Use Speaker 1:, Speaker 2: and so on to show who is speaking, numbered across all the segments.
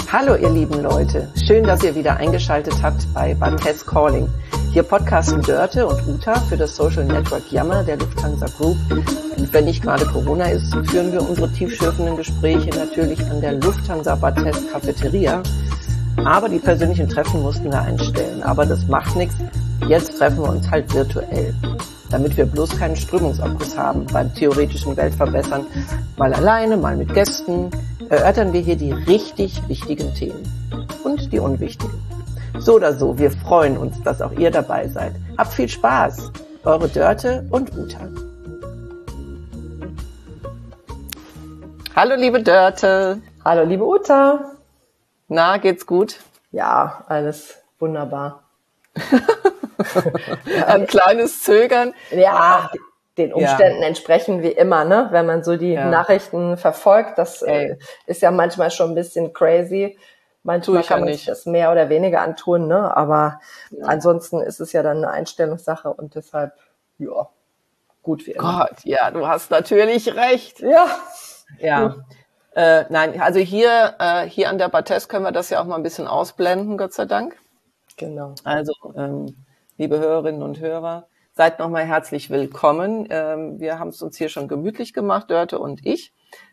Speaker 1: Hallo ihr lieben Leute, schön, dass ihr wieder eingeschaltet habt bei Bates Calling. Hier podcasten Dörte und Uta für das Social Network Yammer der Lufthansa Group. Und wenn nicht gerade Corona ist, führen wir unsere tiefschürfenden Gespräche natürlich an der Lufthansa Bates Cafeteria. Aber die persönlichen Treffen mussten wir einstellen. Aber das macht nichts, jetzt treffen wir uns halt virtuell. Damit wir bloß keinen Strömungsabriss haben beim theoretischen Weltverbessern. Mal alleine, mal mit Gästen, erörtern wir hier die richtig wichtigen Themen und die unwichtigen. So oder so, wir freuen uns, dass auch ihr dabei seid. Habt viel Spaß. Eure Dörte und Uta. Hallo liebe Dörte.
Speaker 2: Hallo liebe Uta.
Speaker 1: Na, geht's gut?
Speaker 2: Ja, alles wunderbar.
Speaker 1: Ein kleines Zögern.
Speaker 2: Ja, den Umständen entsprechen wie immer, ne? Wenn man so die Nachrichten verfolgt, das ist ja manchmal schon ein bisschen crazy. Manchmal kann man sich das mehr oder weniger antun, ne? Aber ansonsten ist es ja dann eine Einstellungssache und deshalb, ja, gut wie immer.
Speaker 1: Gott, ja, du hast natürlich recht.
Speaker 2: Ja.
Speaker 1: Nein, also hier an der Bates können wir das ja auch mal ein bisschen ausblenden, Gott sei Dank.
Speaker 2: Genau.
Speaker 1: Also, liebe Hörerinnen und Hörer, seid nochmal herzlich willkommen. Wir haben es uns hier schon gemütlich gemacht, Dörte und ich.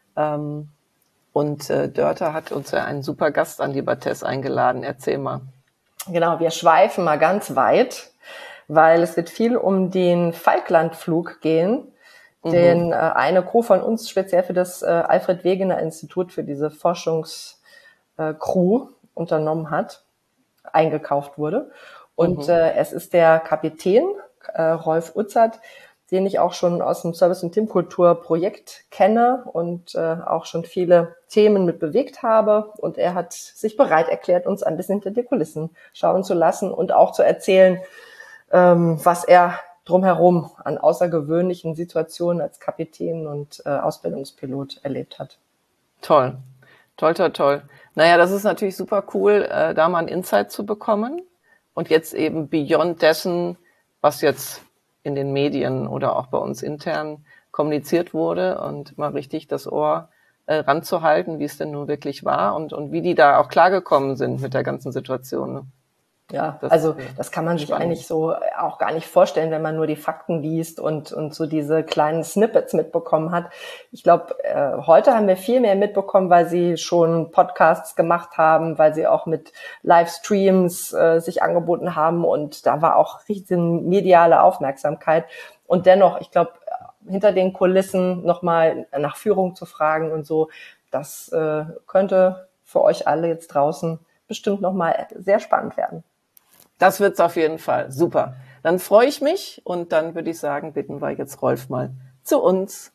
Speaker 1: Und Dörte hat uns ja einen super Gast an die Bates eingeladen. Erzähl mal.
Speaker 2: Genau, wir schweifen mal ganz weit, weil es wird viel um den Falklandflug gehen, den eine Crew von uns speziell für das Alfred Wegener Institut für diese Forschungscrew unternommen hat, eingekauft wurde. Und es ist der Kapitän, Rolf Utzert, den ich auch schon aus dem Service- und Teamkultur-Projekt kenne und auch schon viele Themen mit bewegt habe. Und er hat sich bereit erklärt, uns ein bisschen hinter die Kulissen schauen zu lassen und auch zu erzählen, was er drumherum an außergewöhnlichen Situationen als Kapitän und Ausbildungspilot erlebt hat.
Speaker 1: Toll. Naja, das ist natürlich super cool, da mal ein Insight zu bekommen. Und jetzt eben beyond dessen, was jetzt in den Medien oder auch bei uns intern kommuniziert wurde und mal richtig das Ohr ranzuhalten, wie es denn nun wirklich war und wie die da auch klargekommen sind mit der ganzen Situation. Ne?
Speaker 2: Ja, das kann man sich eigentlich so auch gar nicht vorstellen, wenn man nur die Fakten liest und so diese kleinen Snippets mitbekommen hat. Ich glaube, heute haben wir viel mehr mitbekommen, weil sie schon Podcasts gemacht haben, weil sie auch mit Livestreams sich angeboten haben und da war auch richtig mediale Aufmerksamkeit. Und dennoch, ich glaube, hinter den Kulissen nochmal nach Führung zu fragen und so, das könnte für euch alle jetzt draußen bestimmt nochmal sehr spannend werden.
Speaker 1: Das wird's auf jeden Fall. Super. Dann freue ich mich und dann würde ich sagen, bitten wir jetzt Rolf mal zu uns.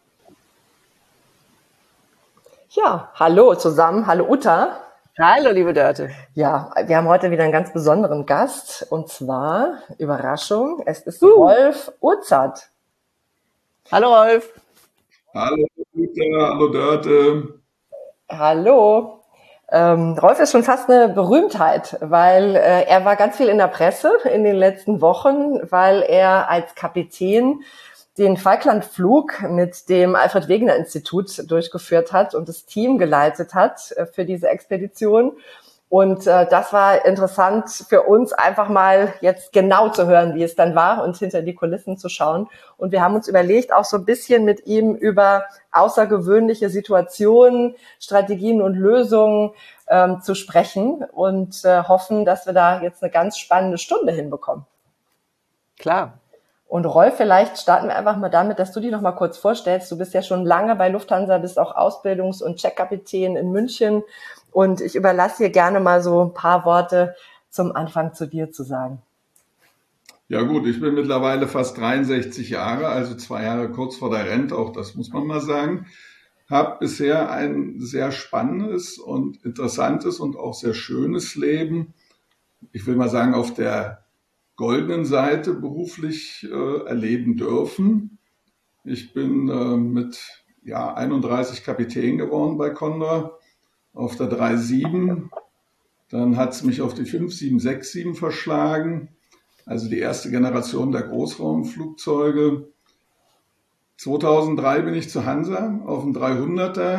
Speaker 2: Ja, hallo zusammen. Hallo Uta.
Speaker 1: Hallo, liebe Dörte.
Speaker 2: Ja, wir haben heute wieder einen ganz besonderen Gast und zwar, Überraschung, es ist Rolf Utzert.
Speaker 1: Hallo Rolf.
Speaker 3: Hallo Uta, hallo Dörte.
Speaker 2: Hallo. Rolf ist schon fast eine Berühmtheit, weil er war ganz viel in der Presse in den letzten Wochen, weil er als Kapitän den Falklandflug mit dem Alfred Wegener Institut durchgeführt hat und das Team geleitet hat für diese Expedition. Und das war interessant für uns, einfach mal jetzt genau zu hören, wie es dann war und hinter die Kulissen zu schauen. Und wir haben uns überlegt, auch so ein bisschen mit ihm über außergewöhnliche Situationen, Strategien und Lösungen zu sprechen und hoffen, dass wir da jetzt eine ganz spannende Stunde hinbekommen.
Speaker 1: Klar.
Speaker 2: Und Rolf, vielleicht starten wir einfach mal damit, dass du dich noch mal kurz vorstellst. Du bist ja schon lange bei Lufthansa, bist auch Ausbildungs- und Checkkapitän in München. Und ich überlasse dir gerne mal so ein paar Worte zum Anfang zu dir zu sagen.
Speaker 3: Ja gut, ich bin mittlerweile fast 63 Jahre, also 2 Jahre kurz vor der Rente, auch das muss man mal sagen. Habe bisher ein sehr spannendes und interessantes und auch sehr schönes Leben. Ich will mal sagen, auf der goldenen Seite beruflich erleben dürfen. Ich bin mit 31 Kapitän geworden bei Condor auf der 37. Dann hat es mich auf die 5767 verschlagen, also die erste Generation der Großraumflugzeuge. 2003 bin ich zu Hansa auf dem 300er.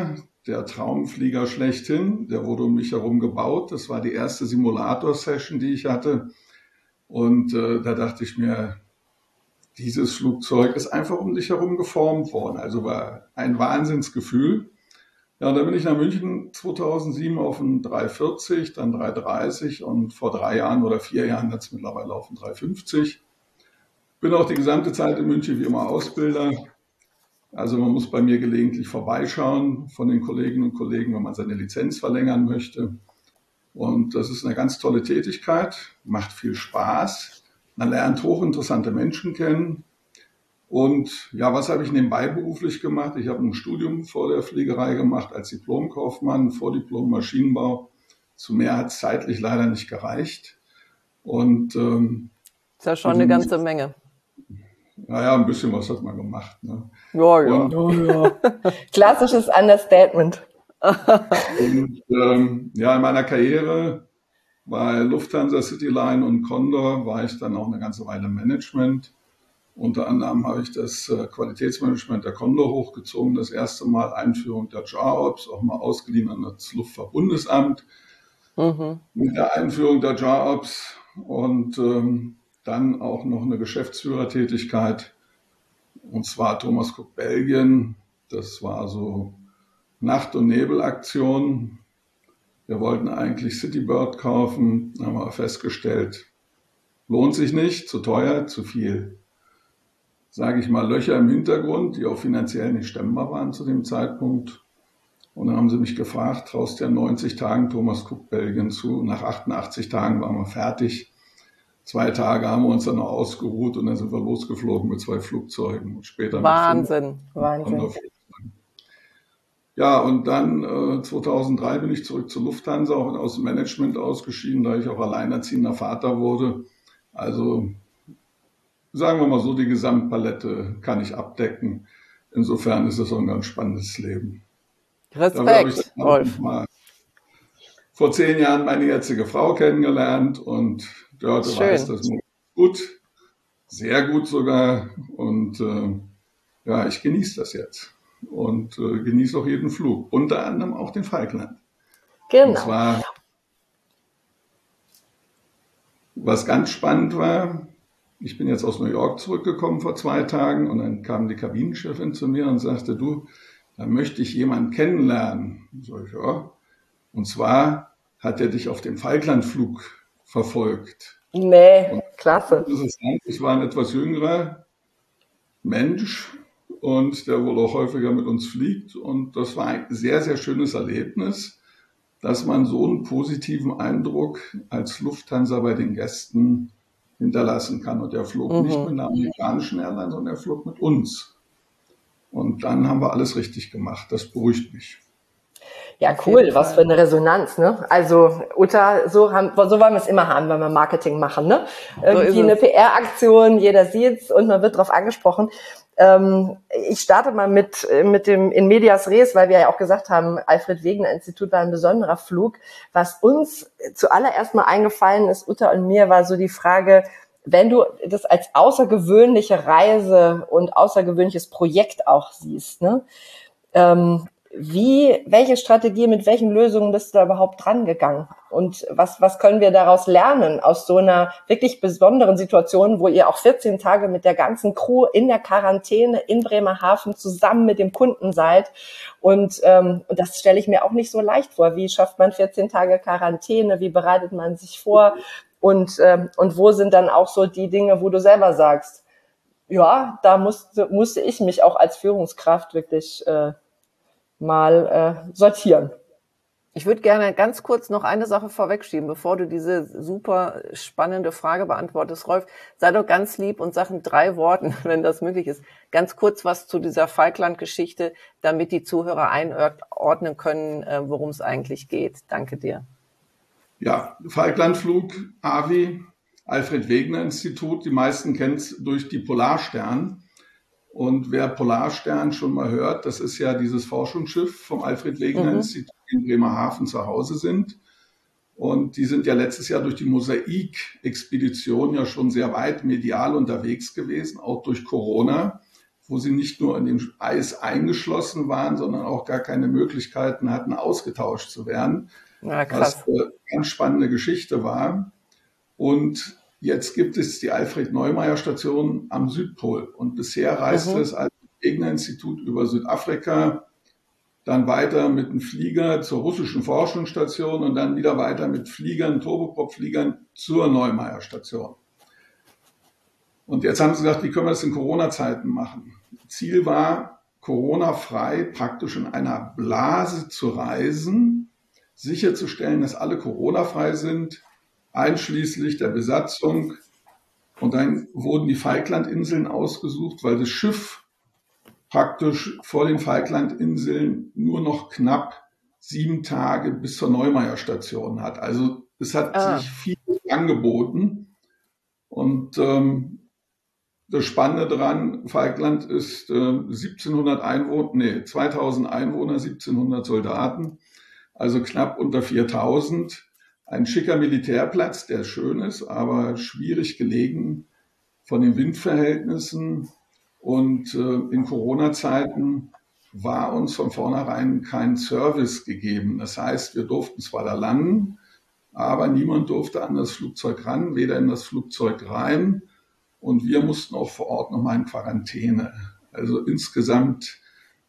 Speaker 3: der Traumflieger schlechthin. Der wurde um mich herum gebaut. Das war die erste Simulator-Session, die ich hatte. Und da dachte ich mir, dieses Flugzeug ist einfach um dich herum geformt worden. Also war ein Wahnsinnsgefühl. Ja, und dann bin ich nach München 2007 auf einen 340, dann 330 und vor 3 Jahren oder 4 Jahren jetzt mittlerweile auf einen 350. Bin auch die gesamte Zeit in München wie immer Ausbilder. Also man muss bei mir gelegentlich vorbeischauen von den Kolleginnen und Kollegen, wenn man seine Lizenz verlängern möchte. Und das ist eine ganz tolle Tätigkeit, macht viel Spaß. Man lernt hochinteressante Menschen kennen. Und ja, was habe ich nebenbei beruflich gemacht? Ich habe ein Studium vor der Fliegerei gemacht als Diplomkaufmann, Vordiplom Maschinenbau. Zu mehr hat es zeitlich leider nicht gereicht. Und
Speaker 1: ist ja schon eine ganze Menge.
Speaker 3: Naja, ein bisschen was hat man gemacht. Ne?
Speaker 1: Ja.
Speaker 2: Ja. Klassisches Understatement.
Speaker 3: Und ja, in meiner Karriere bei Lufthansa, Cityline und Condor war ich dann auch eine ganze Weile im Management. Unter anderem habe ich das Qualitätsmanagement der Condor hochgezogen, das erste Mal Einführung der JAROPS, auch mal ausgeliehen an das Luftfahrtbundesamt mit der Einführung der JAROPS und dann auch noch eine Geschäftsführertätigkeit, und zwar Thomas Cook Belgien. Das war so Nacht- und Nebelaktion. Wir wollten eigentlich Citybird kaufen, haben wir festgestellt, lohnt sich nicht, zu teuer, zu viel, sage ich mal, Löcher im Hintergrund, die auch finanziell nicht stemmbar waren zu dem Zeitpunkt. Und dann haben sie mich gefragt, traust du ja 90 Tagen Thomas Cook Belgien zu? Nach 88 Tagen waren wir fertig. 2 Tage haben wir uns dann noch ausgeruht und dann sind wir losgeflogen mit 2 Flugzeugen. Und später
Speaker 1: Wahnsinn.
Speaker 3: Wahnsinn. Ja, und dann 2003 bin ich zurück zur Lufthansa, auch aus dem Management ausgeschieden, da ich auch alleinerziehender Vater wurde. Also sagen wir mal so, die Gesamtpalette kann ich abdecken. Insofern ist es auch ein ganz spannendes Leben.
Speaker 1: Respekt, Rolf.
Speaker 3: Vor 10 Jahren meine jetzige Frau kennengelernt und Dörte weiß das gut, sehr gut sogar. Und ja, ich genieße das jetzt und genieße auch jeden Flug, unter anderem auch den Falkland.
Speaker 2: Genau.
Speaker 3: Und zwar, was ganz spannend war, ich bin jetzt aus New York zurückgekommen vor 2 Tagen und dann kam die Kabinenchefin zu mir und sagte, du, da möchte ich jemanden kennenlernen. Sag ich, ja. Und zwar hat er dich auf dem Falklandflug verfolgt.
Speaker 2: Nee, und klasse.
Speaker 3: Ich war ein etwas jüngerer Mensch und der wohl auch häufiger mit uns fliegt. Und das war ein sehr, sehr schönes Erlebnis, dass man so einen positiven Eindruck als Lufthansa bei den Gästen hinterlassen kann. Und der flog nicht mit einer amerikanischen Airline, sondern er flog mit uns. Und dann haben wir alles richtig gemacht. Das beruhigt mich.
Speaker 2: Ja, cool. Was für eine Resonanz, ne? Also, Uta, so wollen wir es immer haben, wenn wir Marketing machen, ne? Irgendwie eine PR-Aktion, jeder sieht's und man wird drauf angesprochen. Ich starte mal mit dem in medias res, weil wir ja auch gesagt haben, Alfred-Wegener-Institut war ein besonderer Flug. Was uns zuallererst mal eingefallen ist, Uta und mir, war so die Frage, wenn du das als außergewöhnliche Reise und außergewöhnliches Projekt auch siehst, ne? Welche Strategie, mit welchen Lösungen bist du da überhaupt dran gegangen? Und was können wir daraus lernen aus so einer wirklich besonderen Situation, wo ihr auch 14 Tage mit der ganzen Crew in der Quarantäne in Bremerhaven zusammen mit dem Kunden seid? Und das stelle ich mir auch nicht so leicht vor. Wie schafft man 14 Tage Quarantäne? Wie bereitet man sich vor? Und wo sind dann auch so die Dinge, wo du selber sagst, ja, da musste ich mich auch als Führungskraft wirklich mal sortieren.
Speaker 1: Ich würde gerne ganz kurz noch eine Sache vorwegschieben, bevor du diese super spannende Frage beantwortest. Rolf, sei doch ganz lieb und sag in 3 Worten, wenn das möglich ist, ganz kurz was zu dieser Falkland-Geschichte, damit die Zuhörer einordnen können, worum es eigentlich geht. Danke dir.
Speaker 3: Ja, Falklandflug, AVI, Alfred-Wegener-Institut. Die meisten kennen es durch die Polarstern. Und wer Polarstern schon mal hört, das ist ja dieses Forschungsschiff vom Alfred-Wegener-Institut in Bremerhaven zu Hause sind. Und die sind ja letztes Jahr durch die Mosaik-Expedition ja schon sehr weit medial unterwegs gewesen, auch durch Corona. wo sie nicht nur in dem Eis eingeschlossen waren, sondern auch gar keine Möglichkeiten hatten, ausgetauscht zu werden.
Speaker 2: Ja, krass.
Speaker 3: Was eine ganz spannende Geschichte war. Und jetzt gibt es die Alfred-Neumayer-Station am Südpol. Und bisher reiste das Alfred-Wegener-Institut über Südafrika, dann weiter mit einem Flieger zur russischen Forschungsstation und dann wieder weiter mit Fliegern, Turboprop-Fliegern zur Neumayer-Station. Und jetzt haben sie gesagt, wie können wir das in Corona-Zeiten machen? Ziel war, Corona-frei praktisch in einer Blase zu reisen, sicherzustellen, dass alle Corona-frei sind, einschließlich der Besatzung. Und dann wurden die Falklandinseln ausgesucht, weil das Schiff praktisch vor den Falklandinseln nur noch knapp 7 Tage bis zur Neumayer-Station hat. Also es hat sich viel angeboten. Und das Spannende daran, Falkland ist 2000 Einwohner, 1700 Soldaten, also knapp unter 4000. Ein schicker Militärplatz, der schön ist, aber schwierig gelegen von den Windverhältnissen. Und in Corona-Zeiten war uns von vornherein kein Service gegeben. Das heißt, wir durften zwar da landen, aber niemand durfte an das Flugzeug ran, weder in das Flugzeug rein. Und wir mussten auch vor Ort nochmal in Quarantäne. Also insgesamt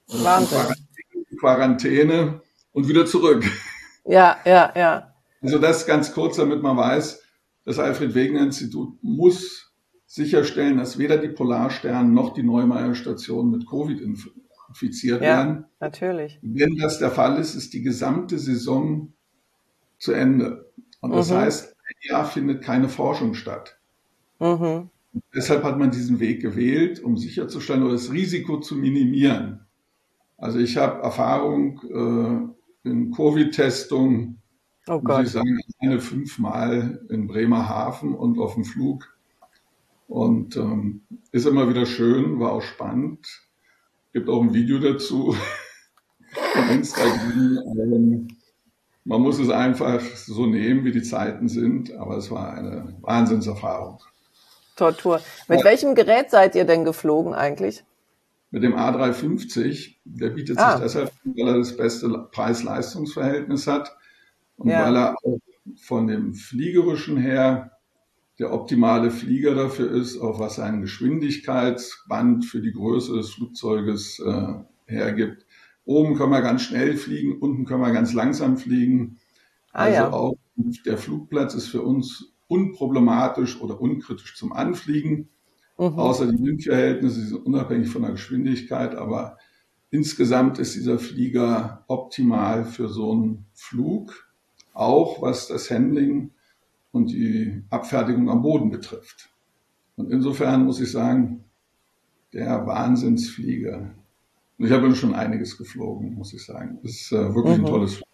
Speaker 3: Quarantäne und wieder zurück.
Speaker 2: Ja.
Speaker 3: Also das ganz kurz, damit man weiß, das Alfred-Wegener-Institut muss sicherstellen, dass weder die Polarstern noch die Neumayer-Station mit Covid infiziert werden.
Speaker 2: Ja, natürlich.
Speaker 3: Wenn das der Fall ist, ist die gesamte Saison zu Ende. Und das heißt, ein Jahr findet keine Forschung statt. Deshalb hat man diesen Weg gewählt, um sicherzustellen oder das Risiko zu minimieren. Also ich habe Erfahrung in Covid-Testung, muss ich sagen, 5-mal in Bremerhaven und auf dem Flug. Und ist immer wieder schön, war auch spannend. Gibt auch ein Video dazu von Instagram. Man muss es einfach so nehmen, wie die Zeiten sind, aber es war eine Wahnsinnserfahrung.
Speaker 2: Tortur. Mit welchem Gerät seid ihr denn geflogen eigentlich?
Speaker 3: Mit dem A350. Der bietet sich deshalb, weil er das beste Preis-Leistungs-Verhältnis hat und weil er auch von dem Fliegerischen her der optimale Flieger dafür ist, auch was sein Geschwindigkeitsband für die Größe des Flugzeuges hergibt. Oben können wir ganz schnell fliegen, unten können wir ganz langsam fliegen. Auch der Flugplatz ist für uns unproblematisch oder unkritisch zum Anfliegen. Außer die Windverhältnisse, die sind unabhängig von der Geschwindigkeit, aber insgesamt ist dieser Flieger optimal für so einen Flug, auch was das Handling und die Abfertigung am Boden betrifft. Und insofern muss ich sagen, der Wahnsinnsflieger. Und ich habe schon einiges geflogen, muss ich sagen. Das ist wirklich ein tolles Flugzeug.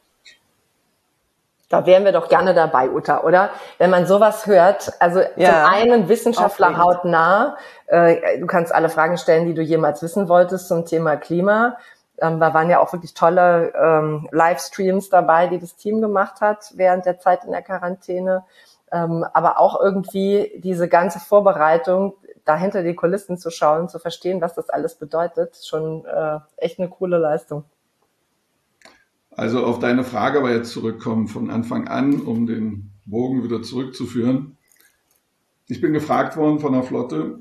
Speaker 2: Da wären wir doch gerne dabei, Uta, oder? Wenn man sowas hört, also zum einen Wissenschaftler hautnah, du kannst alle Fragen stellen, die du jemals wissen wolltest zum Thema Klima. Da waren ja auch wirklich tolle Livestreams dabei, die das Team gemacht hat während der Zeit in der Quarantäne. Aber auch irgendwie diese ganze Vorbereitung, dahinter die Kulissen zu schauen, zu verstehen, was das alles bedeutet, schon echt eine coole Leistung.
Speaker 3: Also auf deine Frage aber jetzt zurückkommen von Anfang an, um den Bogen wieder zurückzuführen. Ich bin gefragt worden von der Flotte,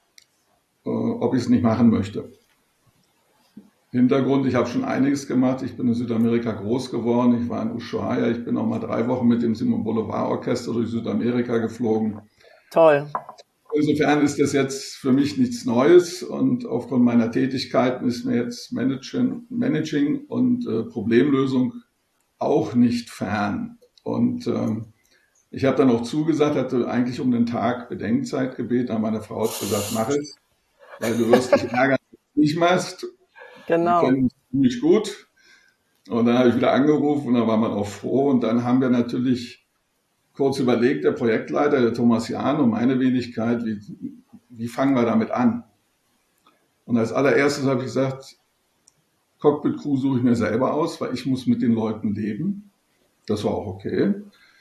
Speaker 3: ob ich es nicht machen möchte. Hintergrund, ich habe schon einiges gemacht. Ich bin in Südamerika groß geworden. Ich war in Ushuaia. Ich bin auch mal 3 Wochen mit dem Simon Bolivar Orchester durch Südamerika geflogen.
Speaker 2: Toll.
Speaker 3: Insofern ist das jetzt für mich nichts Neues und aufgrund meiner Tätigkeiten ist mir jetzt Managing und Problemlösung auch nicht fern. Und ich habe dann auch zugesagt, hatte eigentlich um den Tag Bedenkzeit gebeten, aber meine Frau hat gesagt, mach es, weil du wirst dich ärgern, wenn du es nicht machst.
Speaker 2: Genau.
Speaker 3: Wir kennen uns ziemlich gut. Und dann habe ich wieder angerufen und dann war man auch froh. Und dann haben wir natürlich kurz überlegt, der Projektleiter, der Thomas Jahn und meine Wenigkeit, wie fangen wir damit an? Und als allererstes habe ich gesagt, Cockpit-Crew suche ich mir selber aus, weil ich muss mit den Leuten leben. Das war auch okay.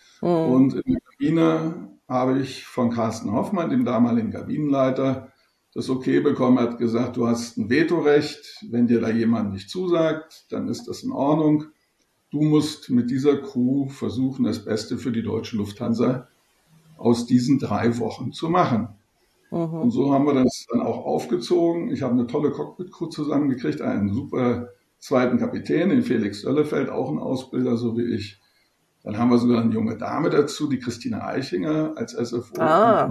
Speaker 3: Und in der Kabine habe ich von Carsten Hoffmann, dem damaligen Kabinenleiter, das Okay bekommen, hat gesagt, du hast ein Vetorecht, wenn dir da jemand nicht zusagt, dann ist das in Ordnung. Du musst mit dieser Crew versuchen, das Beste für die deutsche Lufthansa aus diesen 3 Wochen zu machen. Und so haben wir das dann auch aufgezogen. Ich habe eine tolle Cockpit-Crew zusammengekriegt, einen super zweiten Kapitän, den Felix Döllefeld, auch ein Ausbilder, so wie ich. Dann haben wir sogar eine junge Dame dazu, die Christine Eichinger als SFO.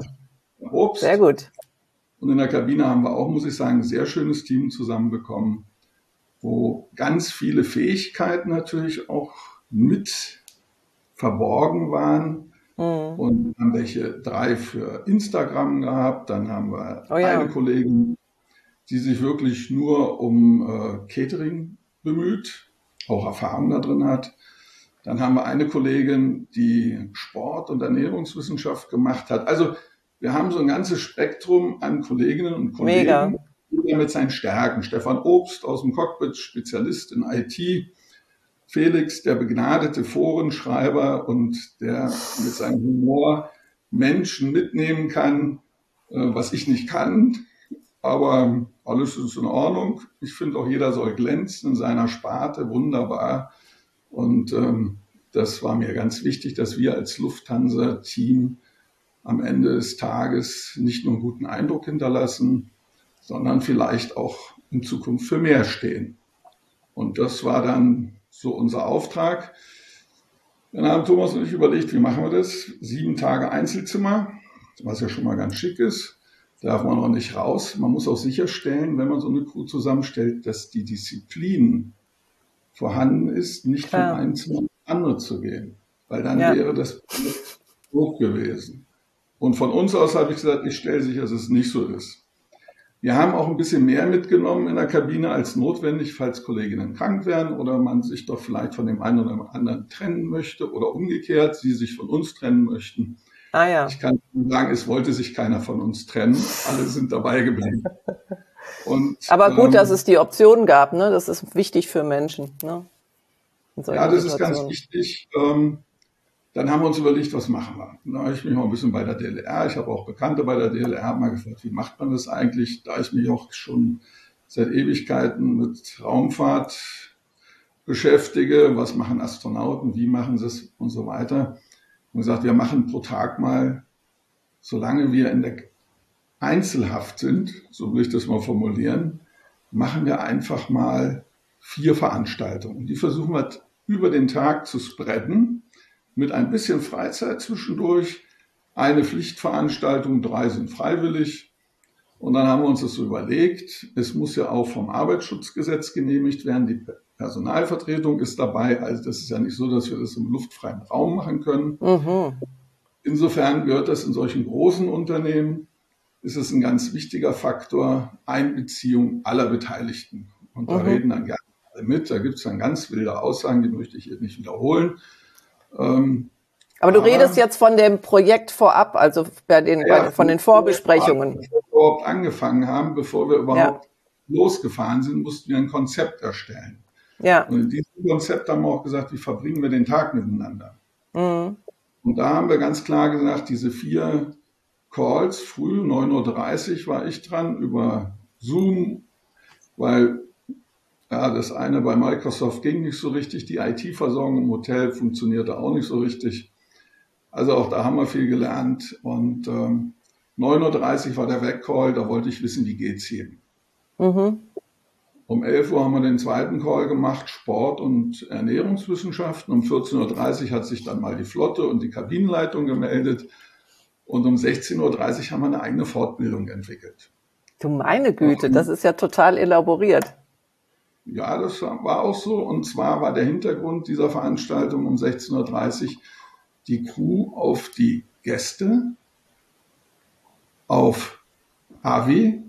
Speaker 3: Obst.
Speaker 1: Sehr gut.
Speaker 3: Und in der Kabine haben wir auch, muss ich sagen, ein sehr schönes Team zusammenbekommen, wo ganz viele Fähigkeiten natürlich auch mit verborgen waren. Und haben welche 3 für Instagram gehabt. Dann haben wir eine Kollegin, die sich wirklich nur um Catering bemüht, auch Erfahrung da drin hat. Dann haben wir eine Kollegin, die Sport- und Ernährungswissenschaft gemacht hat. Also wir haben so ein ganzes Spektrum an Kolleginnen und Kollegen, jeder mit seinen Stärken. Stefan Obst aus dem Cockpit, Spezialist in IT. Felix, der begnadete Forenschreiber und der mit seinem Humor Menschen mitnehmen kann, was ich nicht kann. Aber alles ist in Ordnung. Ich finde auch, jeder soll glänzen in seiner Sparte, wunderbar. Und das war mir ganz wichtig, dass wir als Lufthansa-Team am Ende des Tages nicht nur einen guten Eindruck hinterlassen, sondern vielleicht auch in Zukunft für mehr stehen. Und das war dann so unser Auftrag. Dann haben Thomas und ich überlegt, wie machen wir das? 7 Tage Einzelzimmer, was ja schon mal ganz schick ist. Darf man auch nicht raus. Man muss auch sicherstellen, wenn man so eine Crew zusammenstellt, dass die Disziplin vorhanden ist, nicht von einem Zimmer ins andere zu gehen. Weil dann wäre das hoch gewesen. Und von uns aus habe ich gesagt, ich stelle sicher, dass es nicht so ist. Wir haben auch ein bisschen mehr mitgenommen in der Kabine als notwendig, falls Kolleginnen krank werden oder man sich doch vielleicht von dem einen oder anderen trennen möchte oder umgekehrt, sie sich von uns trennen möchten. Ich kann sagen, es wollte sich keiner von uns trennen. Alle sind dabei geblieben.
Speaker 1: Aber gut, dass es die Option gab, ne? Das ist wichtig für Menschen. Ne?
Speaker 3: Ja, das ist ganz wichtig. Dann haben wir uns überlegt, was machen wir. Da habe ich mich auch ein bisschen bei der DLR, ich habe auch Bekannte bei der DLR mal gefragt, wie macht man das eigentlich? Da ich mich auch schon seit Ewigkeiten mit Raumfahrt beschäftige, was machen Astronauten, wie machen sie es und so weiter. Und gesagt, wir machen pro Tag mal, solange wir in der Einzelhaft sind, so will ich das mal formulieren, machen wir einfach mal 4 Veranstaltungen. Die versuchen wir über den Tag zu spreaden, mit ein bisschen Freizeit zwischendurch, eine Pflichtveranstaltung, 3 sind freiwillig. Und dann haben wir uns das so überlegt, es muss ja auch vom Arbeitsschutzgesetz genehmigt werden, die Personalvertretung ist dabei, also das ist ja nicht so, dass wir das im luftfreien Raum machen können. Insofern gehört das in solchen großen Unternehmen, ist es ein ganz wichtiger Faktor, Einbeziehung aller Beteiligten. Und da reden dann gerne alle mit, da gibt es dann ganz wilde Aussagen, die möchte ich hier nicht wiederholen.
Speaker 1: Aber du redest jetzt von dem Projekt vorab, also von den Vorbesprechungen.
Speaker 3: Bevor wir überhaupt angefangen haben, bevor wir überhaupt losgefahren sind, mussten wir ein Konzept erstellen. Und in diesem Konzept haben wir auch gesagt, wie verbringen wir den Tag miteinander. Und da haben wir ganz klar gesagt, diese 4 Calls, früh 9:30 Uhr war ich dran, über Zoom, weil das eine bei Microsoft ging nicht so richtig, die IT-Versorgung im Hotel funktionierte auch nicht so richtig. Also auch da haben wir viel gelernt. Und 9:30 Uhr war der Wegcall, da wollte ich wissen, wie geht's hier. Um 11 Uhr haben wir den zweiten Call gemacht, Sport- und Ernährungswissenschaften. Um 14:30 Uhr hat sich dann mal die Flotte und die Kabinenleitung gemeldet. Und um 16:30 Uhr haben wir eine eigene Fortbildung entwickelt.
Speaker 1: Du meine Güte, das ist ja total elaboriert.
Speaker 3: Ja, das war auch so. Und zwar war der Hintergrund dieser Veranstaltung um 16:30 Uhr die Crew auf die Gäste, auf AW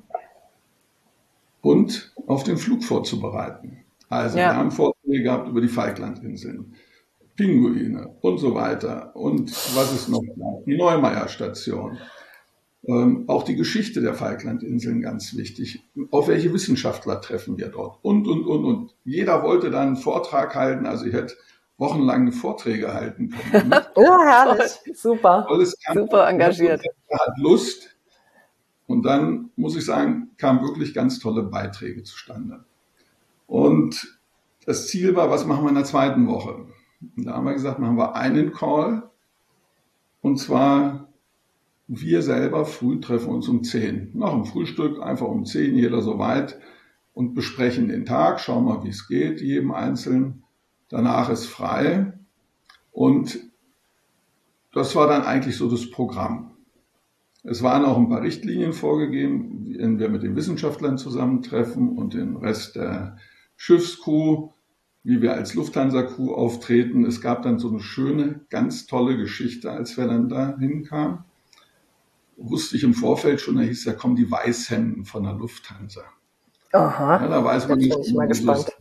Speaker 3: und auf den Flug vorzubereiten. Also wir haben Vorträge gehabt über die Falklandinseln, Pinguine und so weiter. Und was ist noch da? Die Neumeier-Station. Auch die Geschichte der Falklandinseln ganz wichtig. Auf welche Wissenschaftler treffen wir dort? Und. Jeder wollte dann einen Vortrag halten. Also ich hätte wochenlang Vorträge halten können.
Speaker 1: Ja, herrlich. Super. Super engagiert.
Speaker 3: Er hat Lust. Und dann, muss ich sagen, kamen wirklich ganz tolle Beiträge zustande. Und das Ziel war, was machen wir in der zweiten Woche? Und da haben wir gesagt, machen wir einen Call. Und zwar, wir selber früh treffen uns um 10. Nach dem Frühstück einfach um 10, jeder soweit, und besprechen den Tag, schauen mal, wie es geht, jedem Einzelnen. Danach ist frei. Und das war dann eigentlich so das Programm. Es waren auch ein paar Richtlinien vorgegeben, wenn wir mit den Wissenschaftlern zusammentreffen und den Rest der Schiffscrew, wie wir als Lufthansa-Crew auftreten. Es gab dann so eine schöne, ganz tolle Geschichte, als wir dann da hinkamen. Wusste ich im Vorfeld schon, da hieß ja, kommen die Weißhemden von der Lufthansa.
Speaker 2: Aha,
Speaker 3: ja, da weiß man
Speaker 2: jetzt bin ich mal gespannt.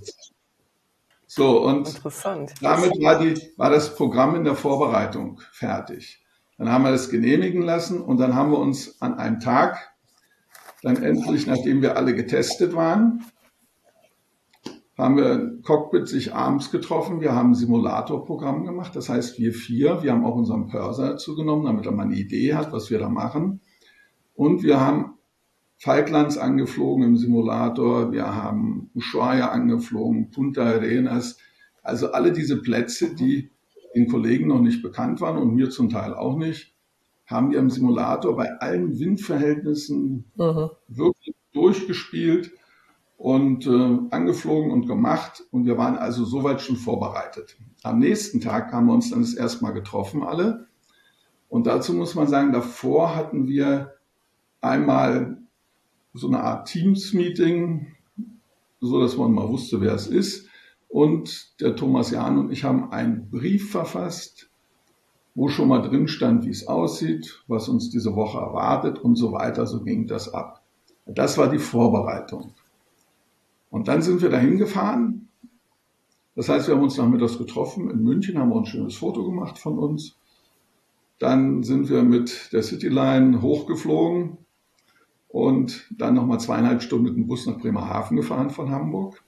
Speaker 3: So, und
Speaker 2: Interessant.
Speaker 3: damit war das Programm in der Vorbereitung fertig. Dann haben wir das genehmigen lassen und dann haben wir uns an einem Tag dann endlich, nachdem wir alle getestet waren, haben wir im Cockpit sich abends getroffen. Wir haben ein Simulatorprogramm gemacht. Das heißt, wir haben auch unseren Purser dazu genommen, damit er mal eine Idee hat, was wir da machen. Und wir haben Falklands angeflogen im Simulator. Wir haben Ushuaia angeflogen, Punta Arenas. Also alle diese Plätze, die den Kollegen noch nicht bekannt waren und mir zum Teil auch nicht, haben wir im Simulator bei allen Windverhältnissen wirklich durchgespielt und angeflogen und gemacht. Und wir waren also soweit schon vorbereitet. Am nächsten Tag haben wir uns dann das erste Mal getroffen, alle. Und dazu muss man sagen, davor hatten wir einmal so eine Art Teams-Meeting, so dass man mal wusste, wer es ist. Und der Thomas Jahn und ich haben einen Brief verfasst, wo schon mal drin stand, wie es aussieht, was uns diese Woche erwartet und so weiter. So ging das ab. Das war die Vorbereitung. Und dann sind wir dahin gefahren. Das heißt, wir haben uns nachmittags getroffen. In München haben wir ein schönes Foto gemacht von uns. Dann sind wir mit der Cityline hochgeflogen und dann nochmal 2,5 Stunden mit dem Bus nach Bremerhaven gefahren von Hamburg.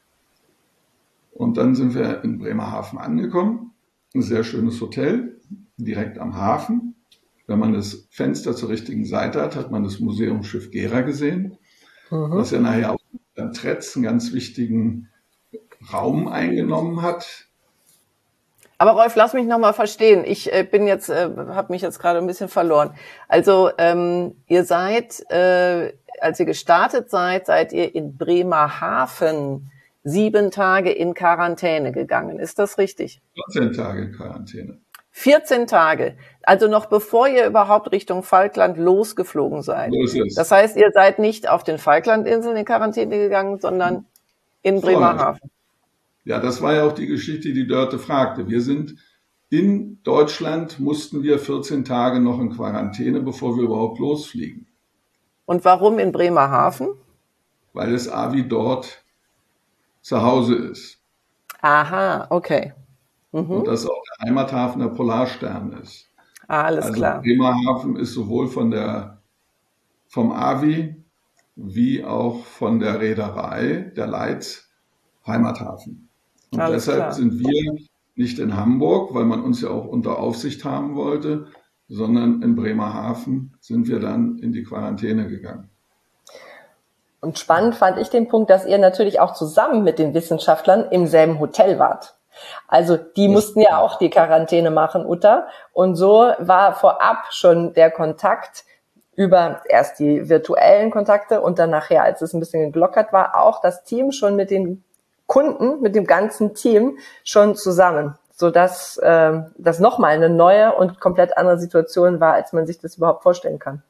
Speaker 3: Und dann sind wir in Bremerhaven angekommen. Ein sehr schönes Hotel, direkt am Hafen. Wenn man das Fenster zur richtigen Seite hat, hat man das Museumsschiff Gera gesehen, was ja nachher auch in Tretz einen ganz wichtigen Raum eingenommen hat.
Speaker 1: Aber Rolf, lass mich nochmal verstehen. Ich habe mich jetzt gerade ein bisschen verloren. Also ihr seid, als ihr gestartet seid ihr in Bremerhaven 7 Tage in Quarantäne gegangen. Ist das richtig?
Speaker 3: 14 Tage in Quarantäne.
Speaker 1: 14 Tage. Also noch bevor ihr überhaupt Richtung Falkland losgeflogen seid.
Speaker 3: So ist es.
Speaker 1: Das heißt, ihr seid nicht auf den Falklandinseln in Quarantäne gegangen, sondern in Bremerhaven.
Speaker 3: Ja, das war ja auch die Geschichte, die Dörte fragte. Wir sind in Deutschland, mussten wir 14 Tage noch in Quarantäne, bevor wir überhaupt losfliegen.
Speaker 1: Und warum in Bremerhaven?
Speaker 3: Weil das AVI dort zu Hause ist.
Speaker 1: Aha, okay.
Speaker 3: Und das auch der Heimathafen der Polarstern ist.
Speaker 1: Alles klar.
Speaker 3: Bremerhaven ist sowohl vom AVI wie auch von der Reederei, der Leitz, Heimathafen. Und
Speaker 1: Alles
Speaker 3: deshalb
Speaker 1: klar.
Speaker 3: sind wir nicht in Hamburg, weil man uns ja auch unter Aufsicht haben wollte, sondern in Bremerhaven sind wir dann in die Quarantäne gegangen.
Speaker 2: Und spannend fand ich den Punkt, dass ihr natürlich auch zusammen mit den Wissenschaftlern im selben Hotel wart. Also die mussten ja auch die Quarantäne machen, Uta. Und so war vorab schon der Kontakt über erst die virtuellen Kontakte und dann nachher, als es ein bisschen geglockert war, auch das Team schon mit den Kunden, mit dem ganzen Team schon zusammen, sodass das nochmal eine neue und komplett andere Situation war, als man sich das überhaupt vorstellen kann.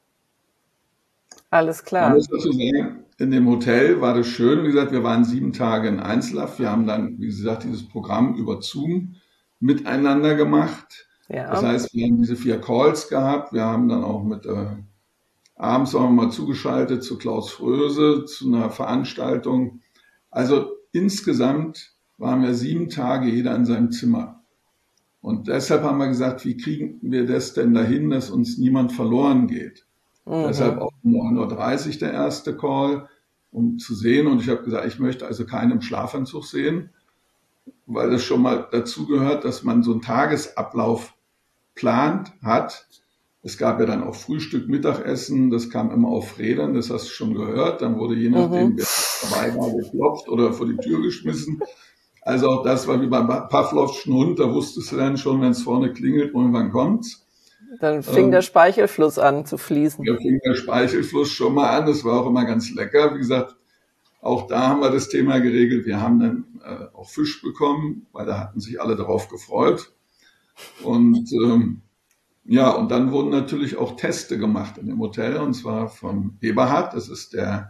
Speaker 1: Alles klar.
Speaker 3: Man muss dazu sagen, in dem Hotel war das schön. Wie gesagt, wir waren 7 Tage in Einzelhaft. Wir haben dann, wie gesagt, dieses Programm über Zoom miteinander gemacht.
Speaker 1: Ja.
Speaker 3: Das heißt, wir haben diese 4 Calls gehabt. Wir haben dann auch abends haben wir mal zugeschaltet zu Klaus Fröse, zu einer Veranstaltung. Also insgesamt waren wir 7 Tage jeder in seinem Zimmer. Und deshalb haben wir gesagt, wie kriegen wir das denn dahin, dass uns niemand verloren geht? Deshalb auch um 9:30 Uhr der erste Call, um zu sehen. Und ich habe gesagt, ich möchte also keinen im Schlafanzug sehen, weil das schon mal dazu gehört, dass man so einen Tagesablauf plant hat. Es gab ja dann auch Frühstück, Mittagessen, das kam immer auf Rädern, das hast du schon gehört. Dann wurde je nachdem, wer dabei war, geklopft oder vor die Tür geschmissen. Also auch das war wie beim Pavlovschen Hund, da wusstest du dann schon, wenn es vorne klingelt, wann kommt's.
Speaker 1: Dann fing der Speichelfluss an zu fließen.
Speaker 3: Da fing der Speichelfluss schon mal an, das war auch immer ganz lecker. Wie gesagt, auch da haben wir das Thema geregelt. Wir haben dann auch Fisch bekommen, weil da hatten sich alle darauf gefreut. Und und dann wurden natürlich auch Teste gemacht in dem Hotel, und zwar von Eberhard, das ist der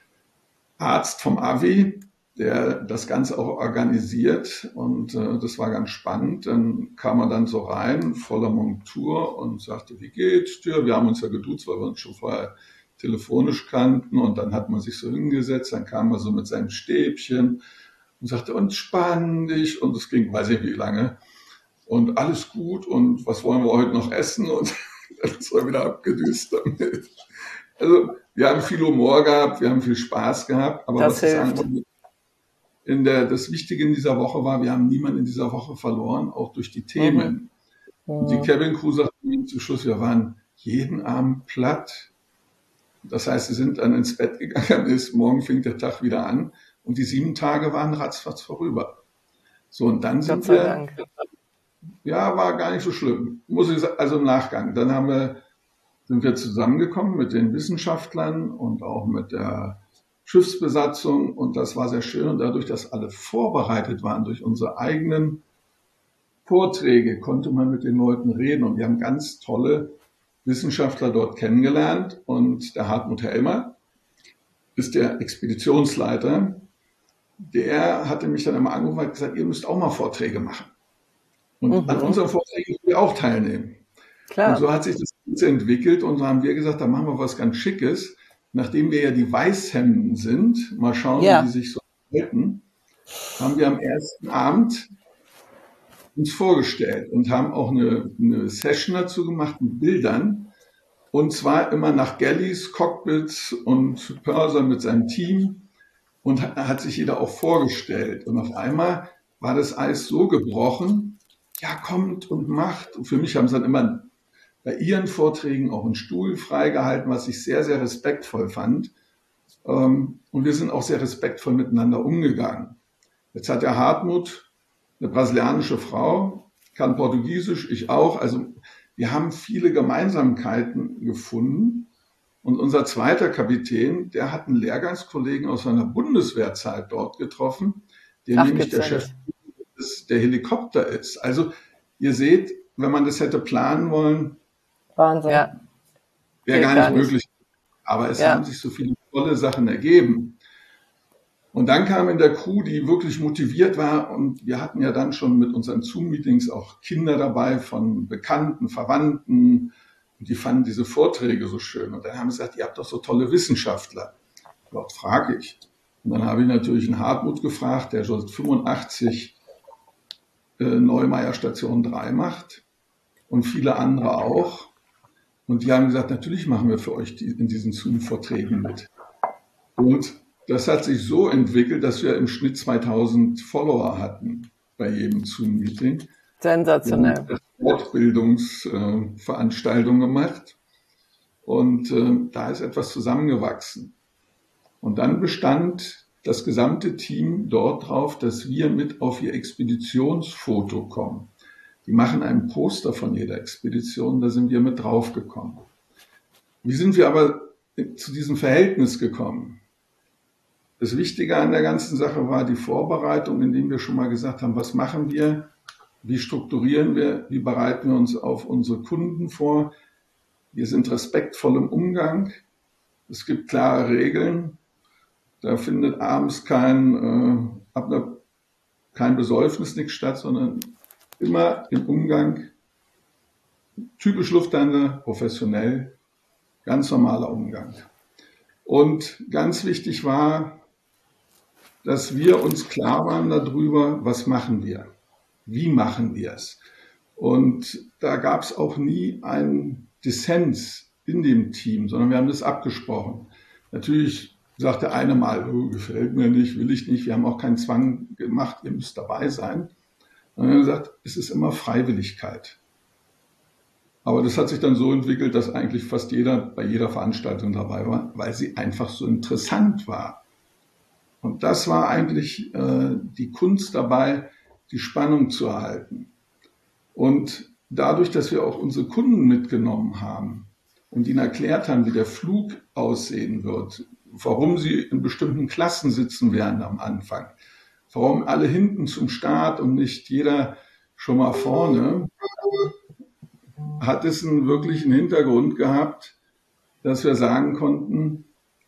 Speaker 3: Arzt vom AWI, der das Ganze auch organisiert, und das war ganz spannend. Dann kam man dann so rein, voller Montur, und sagte, wie geht's dir? Wir haben uns ja geduzt, weil wir uns schon vorher telefonisch kannten, und dann hat man sich so hingesetzt, dann kam er so mit seinem Stäbchen und sagte, entspann dich, und es ging, weiß ich wie lange, und alles gut, und was wollen wir heute noch essen, und dann ist er wieder abgedüst damit. Also wir haben viel Humor gehabt, wir haben viel Spaß gehabt, aber
Speaker 1: das
Speaker 3: was ich sagen wollte, das Wichtige in dieser Woche war, wir haben niemanden in dieser Woche verloren, auch durch die Themen. Und die Cabin Crew sagte mir zum Schluss, wir waren jeden Abend platt. Das heißt, sie sind dann ins Bett gegangen, am nächsten Morgen fing der Tag wieder an, und die 7 Tage waren ratzfatz vorüber. So, und dann sind wir,
Speaker 1: Dank.
Speaker 3: Ja, war gar nicht so schlimm, muss ich sagen, also im Nachgang. Dann sind wir zusammengekommen mit den Wissenschaftlern und auch mit der Schiffsbesatzung, und das war sehr schön. Und dadurch, dass alle vorbereitet waren durch unsere eigenen Vorträge, konnte man mit den Leuten reden, und wir haben ganz tolle Wissenschaftler dort kennengelernt, und der Hartmut Helmer ist der Expeditionsleiter. Der hatte mich dann immer angerufen und gesagt, ihr müsst auch mal Vorträge machen. Und an unseren Vorträgen können wir auch teilnehmen.
Speaker 1: Klar.
Speaker 3: Und so hat sich das Ganze entwickelt, und so haben wir gesagt, da machen wir was ganz Schickes. Nachdem wir ja die Weißhemden sind, mal schauen, wie die sich so halten, haben wir am ersten Abend uns vorgestellt und haben auch eine Session dazu gemacht mit Bildern. Und zwar immer nach Galleys, Cockpits und Purser mit seinem Team. Und hat sich jeder auch vorgestellt. Und auf einmal war das Eis so gebrochen, ja, kommt und macht. Und für mich haben sie dann immer bei ihren Vorträgen auch einen Stuhl freigehalten, was ich sehr, sehr respektvoll fand. Und wir sind auch sehr respektvoll miteinander umgegangen. Jetzt hat der Hartmut eine brasilianische Frau, kann Portugiesisch, ich auch. Also wir haben viele Gemeinsamkeiten gefunden. Und unser zweiter Kapitän, der hat einen Lehrgangskollegen aus seiner Bundeswehrzeit dort getroffen, der nämlich der Chef der Helikopter ist. Also ihr seht, wenn man das hätte planen wollen,
Speaker 2: Wahnsinn.
Speaker 1: Ja.
Speaker 3: wäre gar nicht möglich. Aber es haben sich so viele tolle Sachen ergeben. Und dann kam in der Crew, die wirklich motiviert war, und wir hatten ja dann schon mit unseren Zoom-Meetings auch Kinder dabei von Bekannten, Verwandten, und die fanden diese Vorträge so schön. Und dann haben sie gesagt, ihr habt doch so tolle Wissenschaftler. Dort frage ich. Und dann habe ich natürlich einen Hartmut gefragt, der schon 85 Neumeier Station 3 macht, und viele andere auch. Und die haben gesagt, natürlich machen wir für euch in diesen Zoom-Vorträgen mit. Und das hat sich so entwickelt, dass wir im Schnitt 2000 Follower hatten bei jedem Zoom-Meeting.
Speaker 1: Sensationell.
Speaker 3: Wir haben Fortbildungsveranstaltungen gemacht, und da ist etwas zusammengewachsen. Und dann bestand das gesamte Team dort drauf, dass wir mit auf ihr Expeditionsfoto kommen. Die machen ein Poster von jeder Expedition, da sind wir mit drauf gekommen. Wie sind wir aber zu diesem Verhältnis gekommen? Das Wichtige an der ganzen Sache war die Vorbereitung, indem wir schon mal gesagt haben, was machen wir, wie strukturieren wir, wie bereiten wir uns auf unsere Kunden vor. Wir sind respektvoll im Umgang, es gibt klare Regeln, da findet abends kein Besäufnis nichts statt, sondern immer im Umgang, typisch Lufthansa, professionell, ganz normaler Umgang. Und ganz wichtig war, dass wir uns klar waren darüber, was machen wir, wie machen wir es. Und da gab es auch nie einen Dissens in dem Team, sondern wir haben das abgesprochen. Natürlich sagte eine mal, oh, gefällt mir nicht, will ich nicht, wir haben auch keinen Zwang gemacht, ihr müsst dabei sein. Und wir haben gesagt, es ist immer Freiwilligkeit. Aber das hat sich dann so entwickelt, dass eigentlich fast jeder bei jeder Veranstaltung dabei war, weil sie einfach so interessant war. Und das war eigentlich die Kunst dabei, die Spannung zu erhalten. Und dadurch, dass wir auch unsere Kunden mitgenommen haben und ihnen erklärt haben, wie der Flug aussehen wird, warum sie in bestimmten Klassen sitzen werden am Anfang, warum alle hinten zum Start und nicht jeder schon mal vorne, hat es einen wirklichen Hintergrund gehabt, dass wir sagen konnten,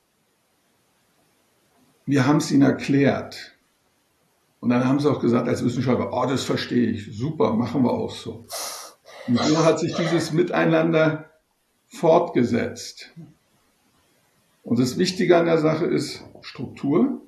Speaker 3: wir haben es ihnen erklärt. Und dann haben sie auch gesagt als Wissenschaftler, oh, das verstehe ich, super, machen wir auch so. Und so hat sich dieses Miteinander fortgesetzt. Und das Wichtige an der Sache ist Struktur,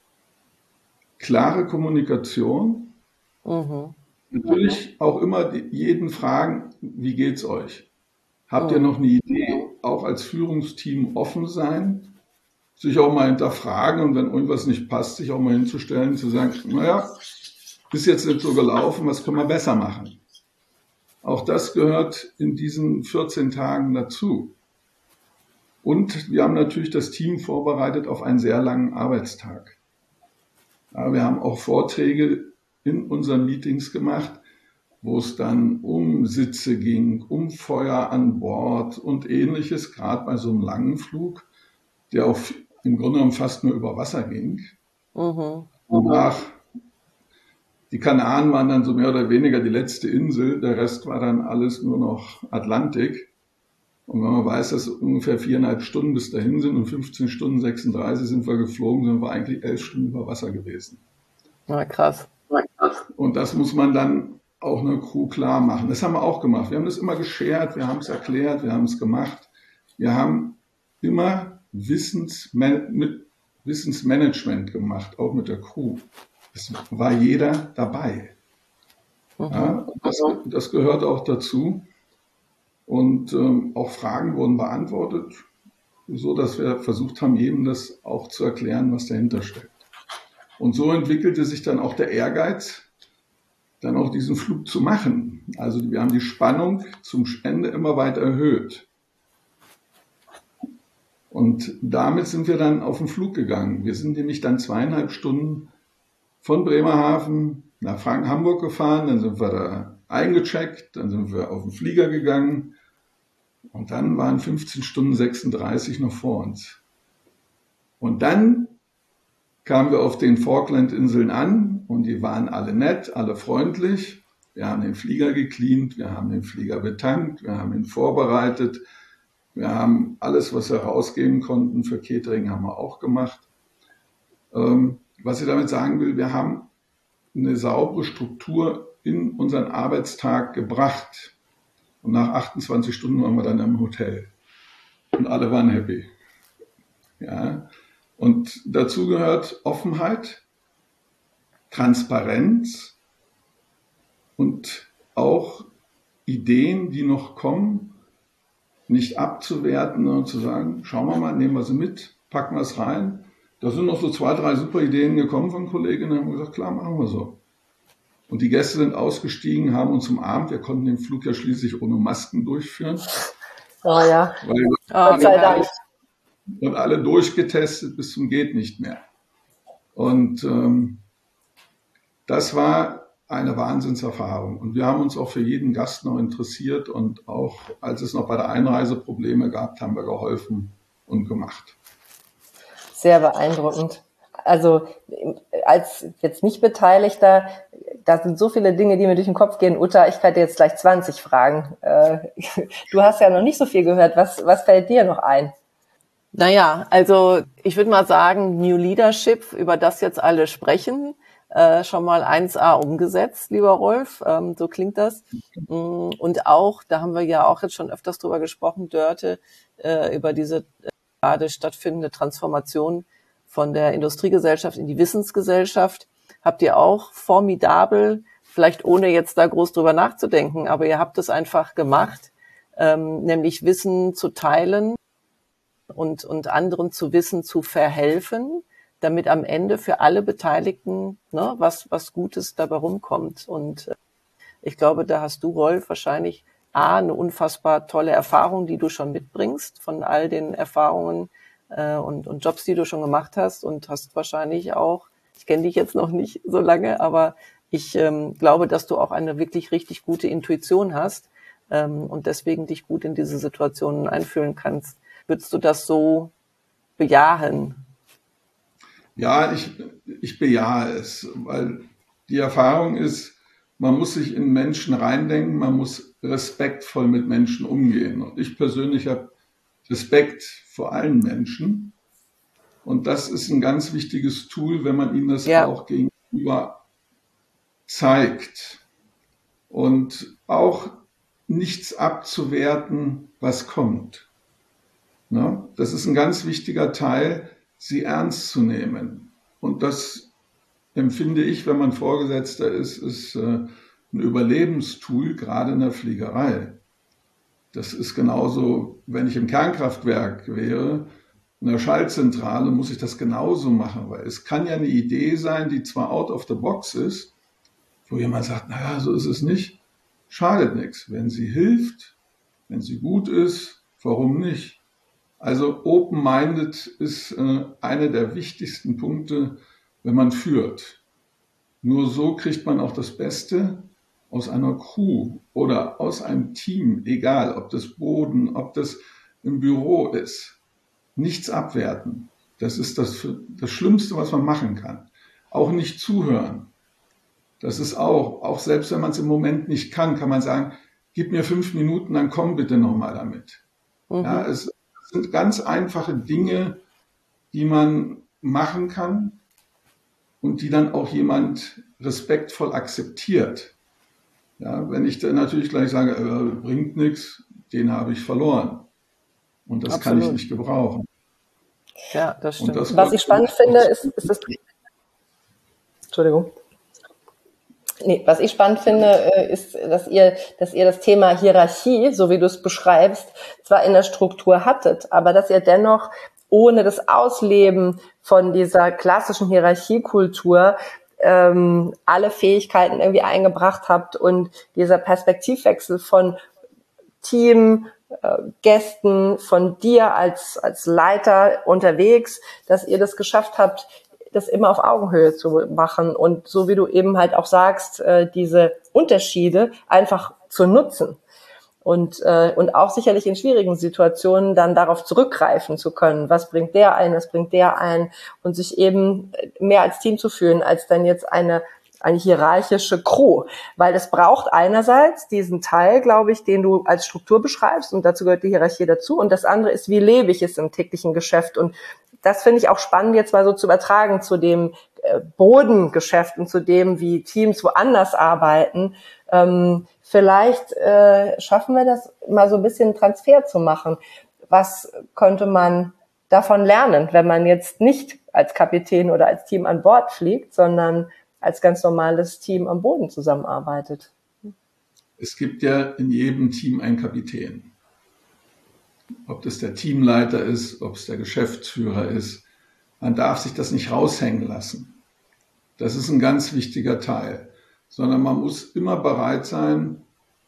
Speaker 3: klare Kommunikation, natürlich auch immer jeden fragen, wie geht's euch? Habt ihr noch eine Idee? Auch als Führungsteam offen sein, sich auch mal hinterfragen und wenn irgendwas nicht passt, sich auch mal hinzustellen, zu sagen, naja, ist jetzt nicht so gelaufen, was können wir besser machen? Auch das gehört in diesen 14 Tagen dazu. Und wir haben natürlich das Team vorbereitet auf einen sehr langen Arbeitstag. Ja, wir haben auch Vorträge in unseren Meetings gemacht, wo es dann um Sitze ging, um Feuer an Bord und Ähnliches, gerade bei so einem langen Flug, der auch im Grunde genommen fast nur über Wasser ging. Danach, die Kanaren waren dann so mehr oder weniger die letzte Insel, der Rest war dann alles nur noch Atlantik. Und wenn man weiß, dass ungefähr 4,5 Stunden bis dahin sind und 15 Stunden 36 sind wir geflogen, sind wir eigentlich 11 Stunden über Wasser gewesen.
Speaker 2: Ja, krass.
Speaker 3: Und das muss man dann auch einer Crew klar machen. Das haben wir auch gemacht. Wir haben das immer geshared, wir haben es erklärt, wir haben es gemacht. Wir haben immer Wissensmanagement gemacht, auch mit der Crew. Es war jeder dabei. Ja, das gehört auch dazu. Und auch Fragen wurden beantwortet, so dass wir versucht haben, jedem das auch zu erklären, was dahinter steckt. Und so entwickelte sich dann auch der Ehrgeiz, dann auch diesen Flug zu machen. Also wir haben die Spannung zum Ende immer weiter erhöht. Und damit sind wir dann auf den Flug gegangen. Wir sind nämlich dann 2,5 Stunden von Bremerhaven nach Hamburg gefahren, dann sind wir da eingecheckt, dann sind wir auf den Flieger gegangen und dann waren 15 Stunden 36 noch vor uns. Und dann kamen wir auf den Falklandinseln an und die waren alle nett, alle freundlich. Wir haben den Flieger gecleant, wir haben den Flieger betankt, wir haben ihn vorbereitet. Wir haben alles, was wir rausgeben konnten für Catering, haben wir auch gemacht. Was ich damit sagen will, wir haben eine saubere Struktur in unseren Arbeitstag gebracht. Und nach 28 Stunden waren wir dann im Hotel. Und alle waren happy. Ja. Und dazu gehört Offenheit, Transparenz und auch Ideen, die noch kommen, nicht abzuwerten und zu sagen, schauen wir mal, nehmen wir sie mit, packen wir es rein. Da sind noch so 2, 3 super Ideen gekommen von Kolleginnen und haben gesagt, klar, machen wir so. Und die Gäste sind ausgestiegen, haben uns umarmt. Wir konnten den Flug ja schließlich ohne Masken durchführen.
Speaker 2: Oh ja,
Speaker 3: Gott sei Dank. Und alle durchgetestet bis zum geht nicht mehr. Und das war eine Wahnsinnserfahrung. Und wir haben uns auch für jeden Gast noch interessiert und auch, als es noch bei der Einreise Probleme gab, haben wir geholfen und gemacht.
Speaker 2: Sehr beeindruckend. Also als jetzt nicht Beteiligter, da sind so viele Dinge, die mir durch den Kopf gehen. Uta, ich könnte jetzt gleich 20 fragen. Du hast ja noch nicht so viel gehört. Was fällt dir noch ein?
Speaker 1: Naja, also ich würde mal sagen, New Leadership, über das jetzt alle sprechen, schon mal 1A umgesetzt, lieber Rolf, so klingt das. Und auch, da haben wir ja auch jetzt schon öfters drüber gesprochen, Dörte, über diese gerade stattfindende Transformation von der Industriegesellschaft in die Wissensgesellschaft. Habt ihr auch formidabel, vielleicht ohne jetzt da groß drüber nachzudenken, aber ihr habt es einfach gemacht, nämlich Wissen zu teilen und anderen zu Wissen zu verhelfen, damit am Ende für alle Beteiligten was Gutes dabei rumkommt. Und ich glaube, da hast du, Rolf, wahrscheinlich eine unfassbar tolle Erfahrung, die du schon mitbringst von all den Erfahrungen und Jobs, die du schon gemacht hast und hast wahrscheinlich auch, ich kenne dich jetzt noch nicht so lange, aber ich glaube, dass du auch eine wirklich richtig gute Intuition hast und deswegen dich gut in diese Situationen einfühlen kannst. Würdest du das so bejahen?
Speaker 3: Ja, ich bejahe es, weil die Erfahrung ist, man muss sich in Menschen reindenken, man muss respektvoll mit Menschen umgehen. Und ich persönlich habe Respekt vor allen Menschen. Und das ist ein ganz wichtiges Tool, wenn man ihnen das auch gegenüber zeigt. Und auch nichts abzuwerten, was kommt. Ne? Das ist ein ganz wichtiger Teil, sie ernst zu nehmen. Und das empfinde ich, wenn man Vorgesetzter ist ein Überlebenstool, gerade in der Fliegerei. Das ist genauso, wenn ich im Kernkraftwerk wäre, in der Schaltzentrale, muss ich das genauso machen, weil es kann ja eine Idee sein, die zwar out of the box ist, wo jemand sagt, naja, so ist es nicht, schadet nichts. Wenn sie hilft, wenn sie gut ist, warum nicht? Also open-minded ist einer der wichtigsten Punkte, wenn man führt. Nur so kriegt man auch das Beste aus einer Crew oder aus einem Team, egal ob das Boden, ob das im Büro ist. Nichts abwerten. Das ist das Schlimmste, was man machen kann. Auch nicht zuhören. Das ist auch selbst wenn man es im Moment nicht kann man sagen, gib mir 5 Minuten, dann komm bitte nochmal damit. Ja, es sind ganz einfache Dinge, die man machen kann und die dann auch jemand respektvoll akzeptiert. Ja, wenn ich dann natürlich gleich sage, bringt nichts, den habe ich verloren. Und das kann ich nicht gebrauchen.
Speaker 1: Ja, das stimmt.
Speaker 2: Was ich spannend finde, ist das... Entschuldigung. Nee, was ich spannend finde, ist, dass ihr das Thema Hierarchie, so wie du es beschreibst, zwar in der Struktur hattet, aber dass ihr dennoch ohne das Ausleben von dieser klassischen Hierarchiekultur alle Fähigkeiten irgendwie eingebracht habt und dieser Perspektivwechsel von Team, Gästen, von dir als Leiter unterwegs, dass ihr das geschafft habt, das immer auf Augenhöhe zu machen und so wie du eben halt auch sagst, diese Unterschiede einfach zu nutzen und auch sicherlich in schwierigen Situationen dann darauf zurückgreifen zu können. Was bringt der ein, was bringt der ein und sich eben mehr als Team zu fühlen, als dann jetzt eine hierarchische Crew, weil das braucht einerseits diesen Teil, glaube ich, den du als Struktur beschreibst und dazu gehört die Hierarchie dazu und das andere ist, wie lebe ich es im täglichen Geschäft und das finde ich auch spannend jetzt mal so zu übertragen zu dem Bodengeschäft und zu dem, wie Teams woanders arbeiten. Vielleicht schaffen wir das mal so ein bisschen Transfer zu machen. Was könnte man davon lernen, wenn man jetzt nicht als Kapitän oder als Team an Bord fliegt, sondern als ganz normales Team am Boden zusammenarbeitet?
Speaker 3: Es gibt ja in jedem Team einen Kapitän. Ob das der Teamleiter ist, ob es der Geschäftsführer ist. Man darf sich das nicht raushängen lassen. Das ist ein ganz wichtiger Teil. Sondern man muss immer bereit sein,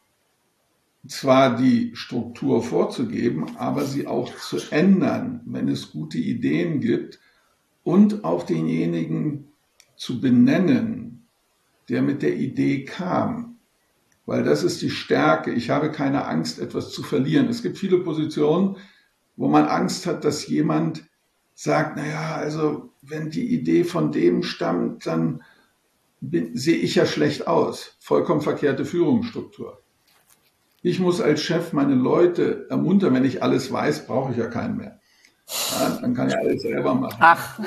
Speaker 3: zwar die Struktur vorzugeben, aber sie auch zu ändern, wenn es gute Ideen gibt und auch denjenigen zu benennen, der mit der Idee kam. Weil das ist die Stärke. Ich habe keine Angst, etwas zu verlieren. Es gibt viele Positionen, wo man Angst hat, dass jemand sagt, naja, also wenn die Idee von dem stammt, dann sehe ich ja schlecht aus. Vollkommen verkehrte Führungsstruktur. Ich muss als Chef meine Leute ermuntern. Wenn ich alles weiß, brauche ich ja keinen mehr. Ja, dann kann ich alles selber machen.
Speaker 1: Ach.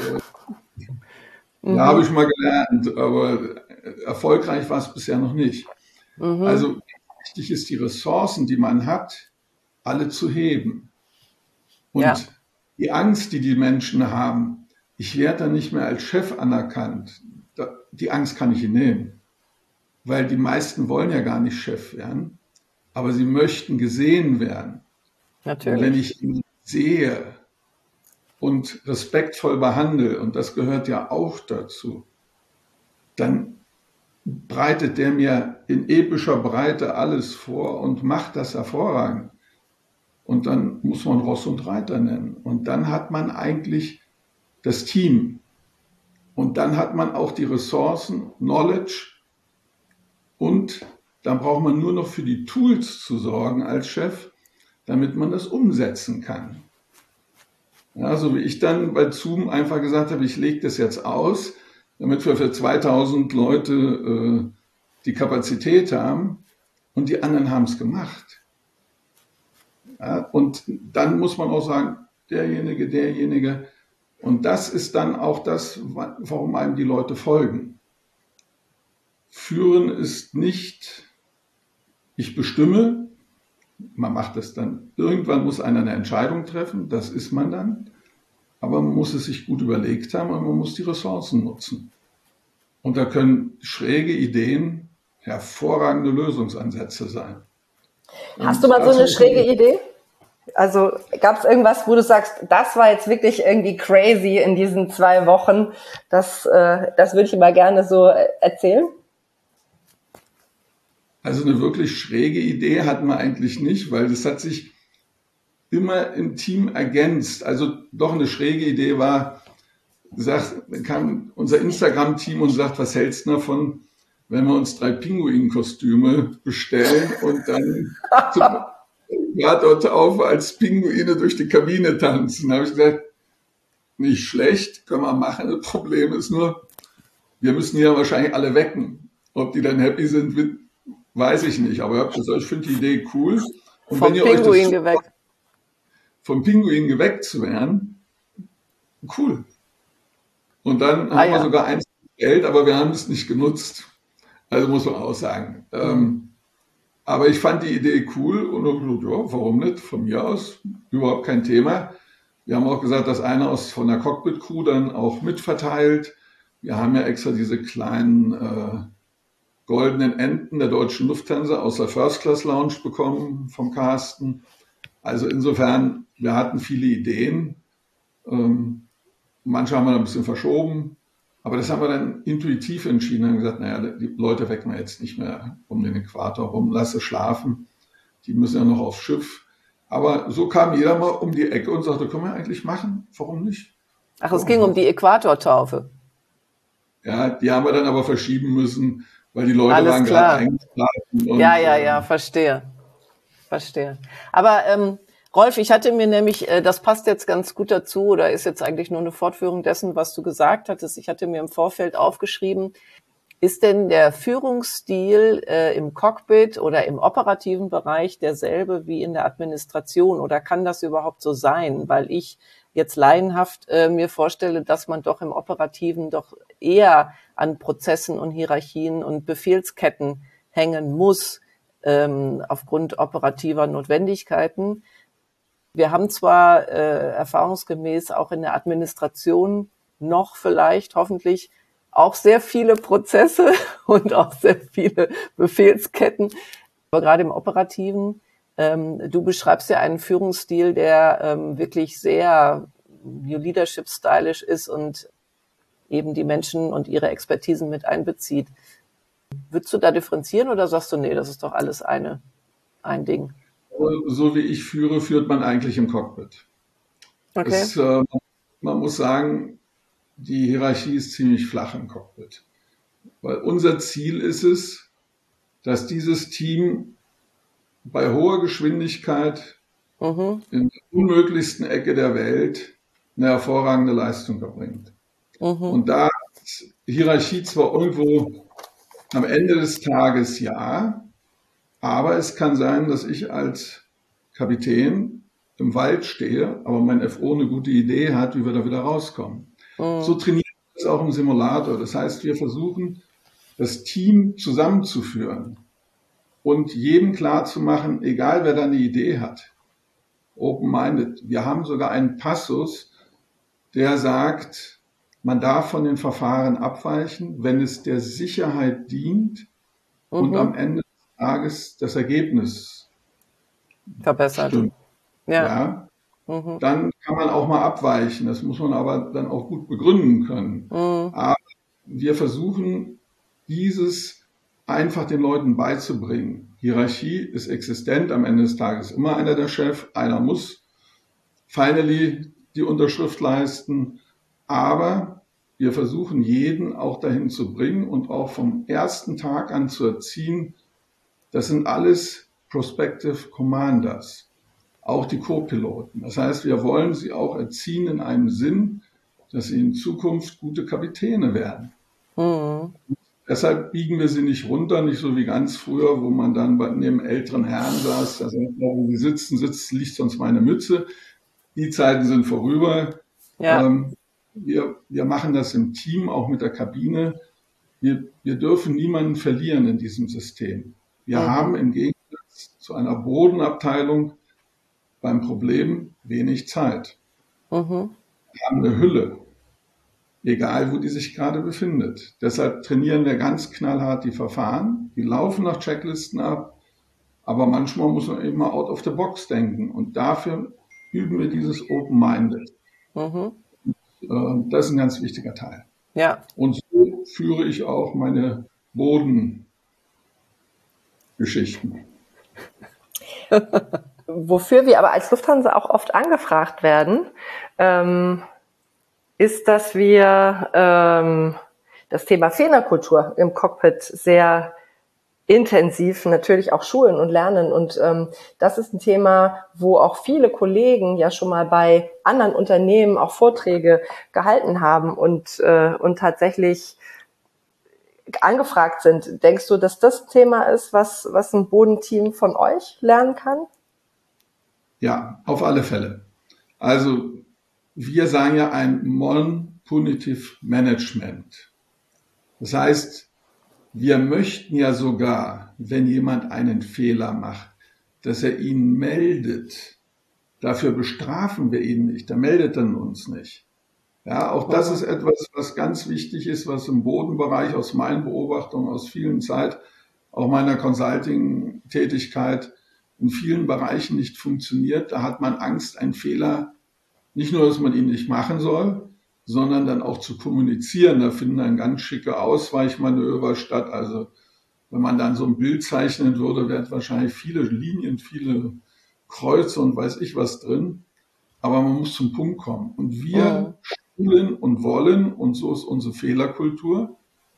Speaker 3: Ja, habe ich mal gelernt, aber erfolgreich war es bisher noch nicht. Also wichtig ist, die Ressourcen, die man hat, alle zu heben. Und die Angst, die die Menschen haben, ich werde dann nicht mehr als Chef anerkannt, die Angst kann ich ihnen nehmen. Weil die meisten wollen ja gar nicht Chef werden, aber sie möchten gesehen werden.
Speaker 1: Natürlich.
Speaker 3: Und wenn ich ihn sehe und respektvoll behandle, und das gehört ja auch dazu, dann breitet der mir in epischer Breite alles vor und macht das hervorragend. Und dann muss man Ross und Reiter nennen. Und dann hat man eigentlich das Team. Und dann hat man auch die Ressourcen, Knowledge. Und dann braucht man nur noch für die Tools zu sorgen als Chef, damit man das umsetzen kann. Ja, so wie ich dann bei Zoom einfach gesagt habe, ich lege das jetzt aus, damit wir für 2000 Leute die Kapazität haben. Und die anderen haben es gemacht. Ja, und dann muss man auch sagen, derjenige. Und das ist dann auch das, warum einem die Leute folgen. Führen ist nicht, ich bestimme, man macht es dann. Irgendwann muss einer eine Entscheidung treffen, das ist man dann. Aber man muss es sich gut überlegt haben und man muss die Ressourcen nutzen. Und da können schräge Ideen hervorragende Lösungsansätze sein.
Speaker 2: Hast du mal so eine schräge Idee? Also gab es irgendwas, wo du sagst, das war jetzt wirklich irgendwie crazy in diesen 2 Wochen, das würde ich mal gerne so erzählen?
Speaker 3: Also eine wirklich schräge Idee hatten wir eigentlich nicht, weil das hat sich immer im Team ergänzt. Also doch eine schräge Idee war, kam unser Instagram-Team und sagt, was hältst du davon, wenn wir uns 3 Pinguinkostüme bestellen und dann dort auf als Pinguine durch die Kabine tanzen. Da habe ich gesagt, nicht schlecht, können wir machen. Das Problem ist nur, wir müssen ja wahrscheinlich alle wecken. Ob die dann happy sind, weiß ich nicht. Aber ich finde die Idee cool. Und
Speaker 1: vom Pinguin geweckt.
Speaker 3: Vom Pinguin geweckt zu werden, cool. Und dann haben wir sogar eins Geld, aber wir haben es nicht genutzt. Also muss man auch sagen. Aber ich fand die Idee cool und ja, warum nicht? Von mir aus überhaupt kein Thema. Wir haben auch gesagt, dass einer von der Cockpit-Crew dann auch mitverteilt. Wir haben ja extra diese kleinen goldenen Enten der Deutschen Lufthansa aus der First-Class-Lounge bekommen vom Carsten. Also insofern, wir hatten viele Ideen. Manche haben wir ein bisschen verschoben. Aber das haben wir dann intuitiv entschieden und gesagt, naja, die Leute wecken wir jetzt nicht mehr um den Äquator rum, lasse schlafen. Die müssen ja noch aufs Schiff. Aber so kam jeder mal um die Ecke und sagte, können wir eigentlich machen? Warum nicht?
Speaker 1: Ach, es ging um die Äquatortaufe.
Speaker 3: Ja, die haben wir dann aber verschieben müssen, weil die Leute waren gerade eingeschlafen.
Speaker 1: Ja, verstehe. Aber Rolf, ich hatte mir nämlich, das passt jetzt ganz gut dazu oder ist jetzt eigentlich nur eine Fortführung dessen, was du gesagt hattest. Ich hatte mir im Vorfeld aufgeschrieben, ist denn der Führungsstil im Cockpit oder im operativen Bereich derselbe wie in der Administration oder kann das überhaupt so sein? Weil ich jetzt laienhaft mir vorstelle, dass man doch im Operativen doch eher an Prozessen und Hierarchien und Befehlsketten hängen muss aufgrund operativer Notwendigkeiten. Wir haben zwar erfahrungsgemäß auch in der Administration noch vielleicht, hoffentlich, auch sehr viele Prozesse und auch sehr viele Befehlsketten, aber gerade im Operativen, du beschreibst ja einen Führungsstil, der wirklich sehr New Leadership-stylisch ist und eben die Menschen und ihre Expertisen mit einbezieht. Würdest du da differenzieren oder sagst du, nee, das ist doch alles ein Ding?
Speaker 3: So wie ich führe, führt man eigentlich im Cockpit.
Speaker 1: Okay.
Speaker 3: Man muss sagen, die Hierarchie ist ziemlich flach im Cockpit. Weil unser Ziel ist es, dass dieses Team bei hoher Geschwindigkeit in der unmöglichsten Ecke der Welt eine hervorragende Leistung erbringt. Und da ist Hierarchie zwar irgendwo am Ende des Tages ja, aber es kann sein, dass ich als Kapitän im Wald stehe, aber mein FO eine gute Idee hat, wie wir da wieder rauskommen. So trainieren wir es auch im Simulator. Das heißt, wir versuchen, das Team zusammenzuführen und jedem klarzumachen, egal wer da eine Idee hat, open-minded. Wir haben sogar einen Passus, der sagt, man darf von den Verfahren abweichen, wenn es der Sicherheit dient und am Ende des Tages das Ergebnis
Speaker 1: verbessert.
Speaker 3: Stimmt.
Speaker 1: Ja.
Speaker 3: Dann kann man auch mal abweichen. Das muss man aber dann auch gut begründen können. Aber wir versuchen, dieses einfach den Leuten beizubringen. Hierarchie ist existent, am Ende des Tages immer einer der Chef, einer muss finally die Unterschrift leisten, aber wir versuchen jeden auch dahin zu bringen und auch vom ersten Tag an zu erziehen, das sind alles Prospective Commanders, auch die Co-Piloten. Das heißt, wir wollen sie auch erziehen in einem Sinn, dass sie in Zukunft gute Kapitäne werden. Mhm. Deshalb biegen wir sie nicht runter, nicht so wie ganz früher, wo man dann neben älteren Herren saß, da sagt, wo sie sitzen, liegt sonst meine Mütze. Die Zeiten sind vorüber. Ja. Wir machen das im Team, auch mit der Kabine. Wir dürfen niemanden verlieren in diesem System. Wir haben im Gegensatz zu einer Bodenabteilung beim Problem wenig Zeit. Wir haben eine Hülle, egal wo die sich gerade befindet. Deshalb trainieren wir ganz knallhart die Verfahren. Die laufen nach Checklisten ab, aber manchmal muss man eben mal out of the box denken. Und dafür üben wir dieses Open-Minded. Das ist ein ganz wichtiger Teil. Ja. Und so führe ich auch meine Bodengeschichten.
Speaker 2: Wofür wir aber als Lufthansa auch oft angefragt werden, ist, dass wir das Thema Fehlerkultur im Cockpit sehr intensiv natürlich auch schulen und lernen. Und das ist ein Thema, wo auch viele Kollegen ja schon mal bei anderen Unternehmen auch Vorträge gehalten haben und tatsächlich angefragt sind. Denkst du, dass das ein Thema ist, was ein Bodenteam von euch lernen kann?
Speaker 3: Ja, auf alle Fälle. Also wir sagen ja ein Non-Punitive Management. Das heißt, wir möchten ja sogar, wenn jemand einen Fehler macht, dass er ihn meldet. Dafür bestrafen wir ihn nicht. Der meldet dann uns nicht. Ja, auch das ist etwas, was ganz wichtig ist, was im Bodenbereich aus meinen Beobachtungen aus vielen Zeit, auch meiner Consulting-Tätigkeit in vielen Bereichen nicht funktioniert. Da hat man Angst, einen Fehler, nicht nur, dass man ihn nicht machen soll, sondern dann auch zu kommunizieren. Da finden dann ganz schicke Ausweichmanöver statt. Also wenn man dann so ein Bild zeichnen würde, wären wahrscheinlich viele Linien, viele Kreuze und weiß ich was drin. Aber man muss zum Punkt kommen. Und wir schulen und wollen, und so ist unsere Fehlerkultur,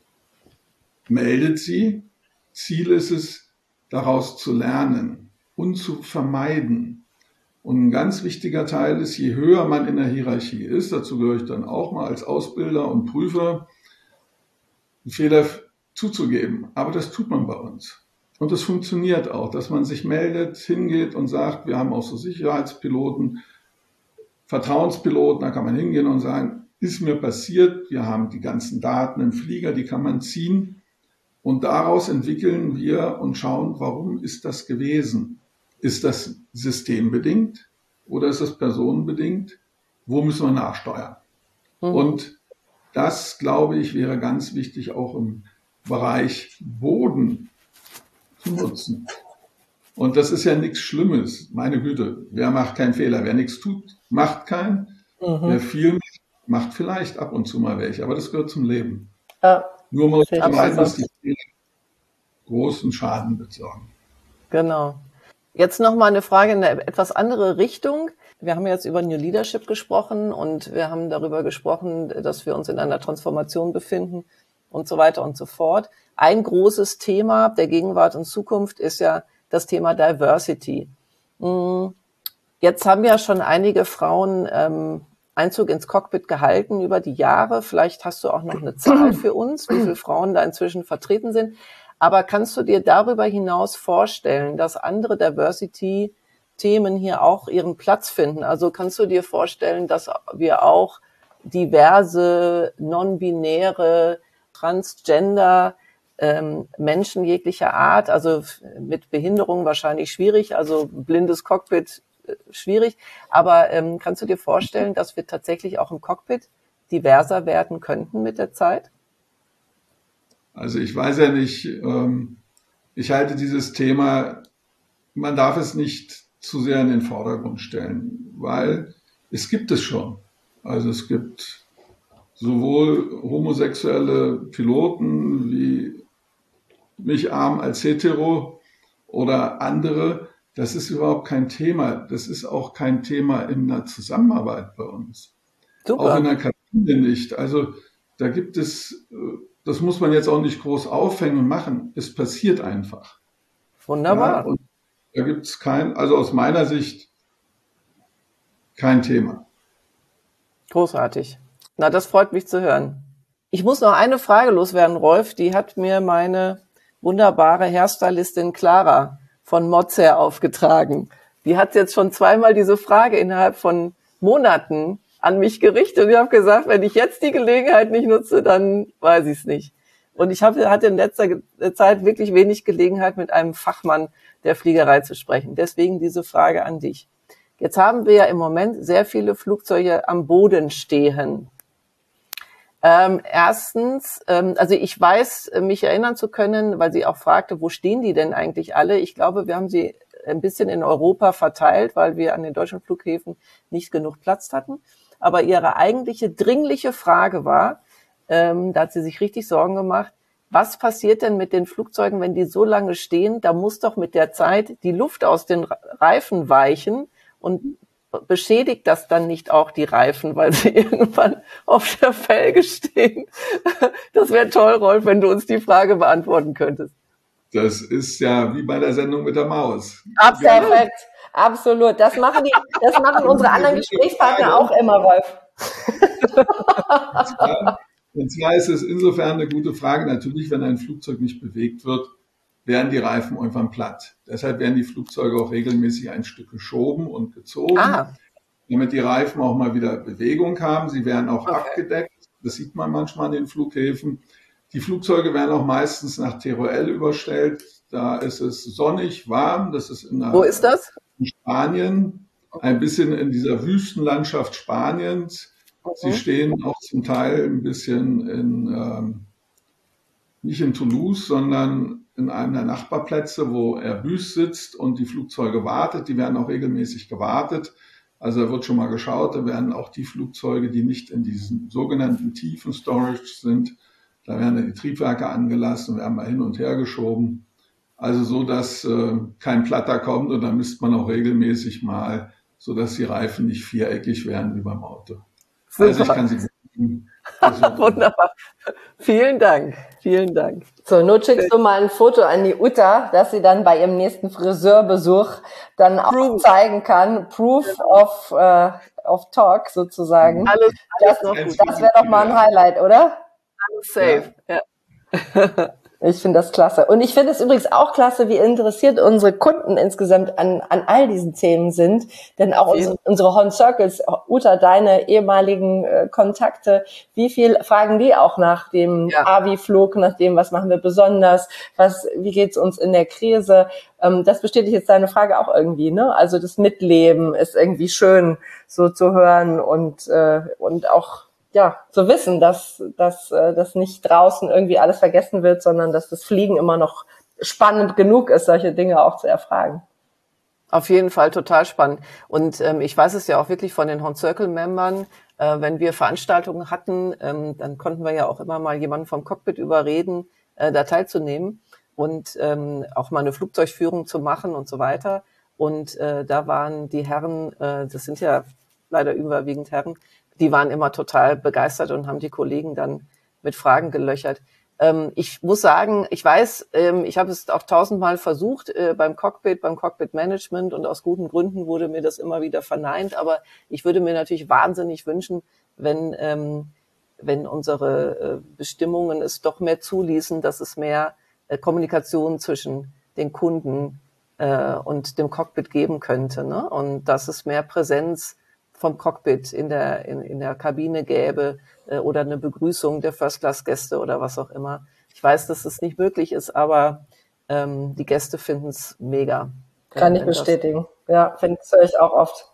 Speaker 3: meldet sie. Ziel ist es, daraus zu lernen und zu vermeiden. Und ein ganz wichtiger Teil ist, je höher man in der Hierarchie ist, dazu gehöre ich dann auch mal als Ausbilder und Prüfer, einen Fehler zuzugeben. Aber das tut man bei uns. Und das funktioniert auch, dass man sich meldet, hingeht und sagt, wir haben auch so Sicherheitspiloten, Vertrauenspiloten, da kann man hingehen und sagen, ist mir passiert, wir haben die ganzen Daten im Flieger, die kann man ziehen. Und daraus entwickeln wir und schauen, warum ist das gewesen? Ist das systembedingt oder ist das personenbedingt? Wo müssen wir nachsteuern? Und das, glaube ich, wäre ganz wichtig, auch im Bereich Boden zu nutzen. Und das ist ja nichts Schlimmes. Meine Güte, wer macht keinen Fehler? Wer nichts tut, macht keinen. Wer viel macht vielleicht ab und zu mal welche. Aber das gehört zum Leben. Nur mal vermeiden, dass die Fehler großen Schaden bezorgen.
Speaker 1: Genau. Jetzt noch mal eine Frage in eine etwas andere Richtung. Wir haben jetzt über New Leadership gesprochen und wir haben darüber gesprochen, dass wir uns in einer Transformation befinden und so weiter und so fort. Ein großes Thema der Gegenwart und Zukunft ist ja das Thema Diversity. Jetzt haben ja schon einige Frauen Einzug ins Cockpit gehalten über die Jahre. Vielleicht hast du auch noch eine Zahl für uns, wie viele Frauen da inzwischen vertreten sind. Aber kannst du dir darüber hinaus vorstellen, dass andere Diversity-Themen hier auch ihren Platz finden? Also kannst du dir vorstellen, dass wir auch diverse, non-binäre, transgender Menschen jeglicher Art, also mit Behinderung wahrscheinlich schwierig, also blindes Cockpit schwierig, aber kannst du dir vorstellen, dass wir tatsächlich auch im Cockpit diverser werden könnten mit der Zeit?
Speaker 3: Also ich weiß ja nicht, ich halte dieses Thema, man darf es nicht zu sehr in den Vordergrund stellen, weil es gibt es schon. Also es gibt sowohl homosexuelle Piloten wie mich arm als hetero oder andere. Das ist überhaupt kein Thema. Das ist auch kein Thema in der Zusammenarbeit bei uns. Super. Auch in der Kabine nicht. Also da gibt es, das muss man jetzt auch nicht groß aufhängen und machen. Es passiert einfach.
Speaker 2: Wunderbar.
Speaker 3: Ja, und da gibt es also aus meiner Sicht kein Thema.
Speaker 1: Großartig. Na, das freut mich zu hören. Ich muss noch eine Frage loswerden, Rolf. Die hat mir meine wunderbare Hairstylistin Clara von Mozart aufgetragen. Die hat jetzt schon zweimal diese Frage innerhalb von Monaten an mich gerichtet. Und ich habe gesagt, wenn ich jetzt die Gelegenheit nicht nutze, dann weiß ich es nicht. Und ich hatte in letzter Zeit wirklich wenig Gelegenheit, mit einem Fachmann der Fliegerei zu sprechen. Deswegen diese Frage an dich. Jetzt haben wir ja im Moment sehr viele Flugzeuge am Boden stehen. Erstens, also ich weiß, mich erinnern zu können, weil sie auch fragte, wo stehen die denn eigentlich alle? Ich glaube, wir haben sie ein bisschen in Europa verteilt, weil wir an den deutschen Flughäfen nicht genug Platz hatten. Aber ihre eigentliche dringliche Frage war, da hat sie sich richtig Sorgen gemacht, was passiert denn mit den Flugzeugen, wenn die so lange stehen? Da muss doch mit der Zeit die Luft aus den Reifen weichen und beschädigt das dann nicht auch die Reifen, weil sie irgendwann auf der Felge stehen? Das wäre toll, Rolf, wenn du uns die Frage beantworten könntest.
Speaker 3: Das ist ja wie bei der Sendung mit der Maus.
Speaker 2: Perfekt, absolut. Das machen unsere anderen Gesprächspartner auch immer, Rolf.
Speaker 3: Und zwar ist es insofern eine gute Frage. Natürlich, wenn ein Flugzeug nicht bewegt wird, werden die Reifen irgendwann platt. Deshalb werden die Flugzeuge auch regelmäßig ein Stück geschoben und gezogen, damit die Reifen auch mal wieder Bewegung haben. Sie werden auch abgedeckt. Das sieht man manchmal an den Flughäfen. Die Flugzeuge werden auch meistens nach Teruel überstellt. Da ist es sonnig, warm. Das ist
Speaker 1: Wo ist das?
Speaker 3: In Spanien, ein bisschen in dieser Wüstenlandschaft Spaniens. Sie stehen auch zum Teil ein bisschen nicht in Toulouse, sondern in einem der Nachbarplätze, wo Airbus sitzt und die Flugzeuge wartet. Die werden auch regelmäßig gewartet. Also da wird schon mal geschaut, da werden auch die Flugzeuge, die nicht in diesen sogenannten tiefen Storage sind, da werden dann die Triebwerke angelassen, werden mal hin und her geschoben. Also so, dass kein Platter kommt, und da misst man auch regelmäßig mal, so dass die Reifen nicht viereckig werden wie beim Auto.
Speaker 1: Super. Also ich kann sie wunderbar. Vielen Dank. Vielen Dank.
Speaker 2: So, nur schickst du mal ein Foto an die Uta, dass sie dann bei ihrem nächsten Friseurbesuch dann auch zeigen kann. Proof of Talk sozusagen.
Speaker 1: Alles
Speaker 2: das wäre doch mal ein Highlight, oder?
Speaker 1: Alles safe. Ja.
Speaker 2: Ich finde das klasse. Und ich finde es übrigens auch klasse, wie interessiert unsere Kunden insgesamt an all diesen Themen sind. Denn auch unsere Horn Circles, Uta, deine ehemaligen Kontakte, wie viel fragen die auch nach dem Avi-Flug, nach dem, was machen wir besonders, wie geht's uns in der Krise? Das bestätigt jetzt deine Frage auch irgendwie, ne? Also das Mitleben ist irgendwie schön, so zu hören und auch zu wissen, dass das nicht draußen irgendwie alles vergessen wird, sondern dass das Fliegen immer noch spannend genug ist, solche Dinge auch zu erfragen.
Speaker 1: Auf jeden Fall total spannend. Und ich weiß es ja auch wirklich von den Horn Circle Membern, wenn wir Veranstaltungen hatten, dann konnten wir ja auch immer mal jemanden vom Cockpit überreden, da teilzunehmen und auch mal eine Flugzeugführung zu machen und so weiter. Und da waren die Herren, das sind ja leider überwiegend Herren, die waren immer total begeistert und haben die Kollegen dann mit Fragen gelöchert. Ich muss sagen, ich weiß, ich habe es auch 1000-mal versucht beim Cockpit-Management, und aus guten Gründen wurde mir das immer wieder verneint. Aber ich würde mir natürlich wahnsinnig wünschen, wenn unsere Bestimmungen es doch mehr zuließen, dass es mehr Kommunikation zwischen den Kunden und dem Cockpit geben könnte, ne? Und dass es mehr Präsenz vom Cockpit in der Kabine gäbe oder eine Begrüßung der First-Class-Gäste oder was auch immer. Ich weiß, dass es nicht möglich ist, aber die Gäste finden es mega.
Speaker 2: Kann ich bestätigen. Ja, das höre ich auch oft.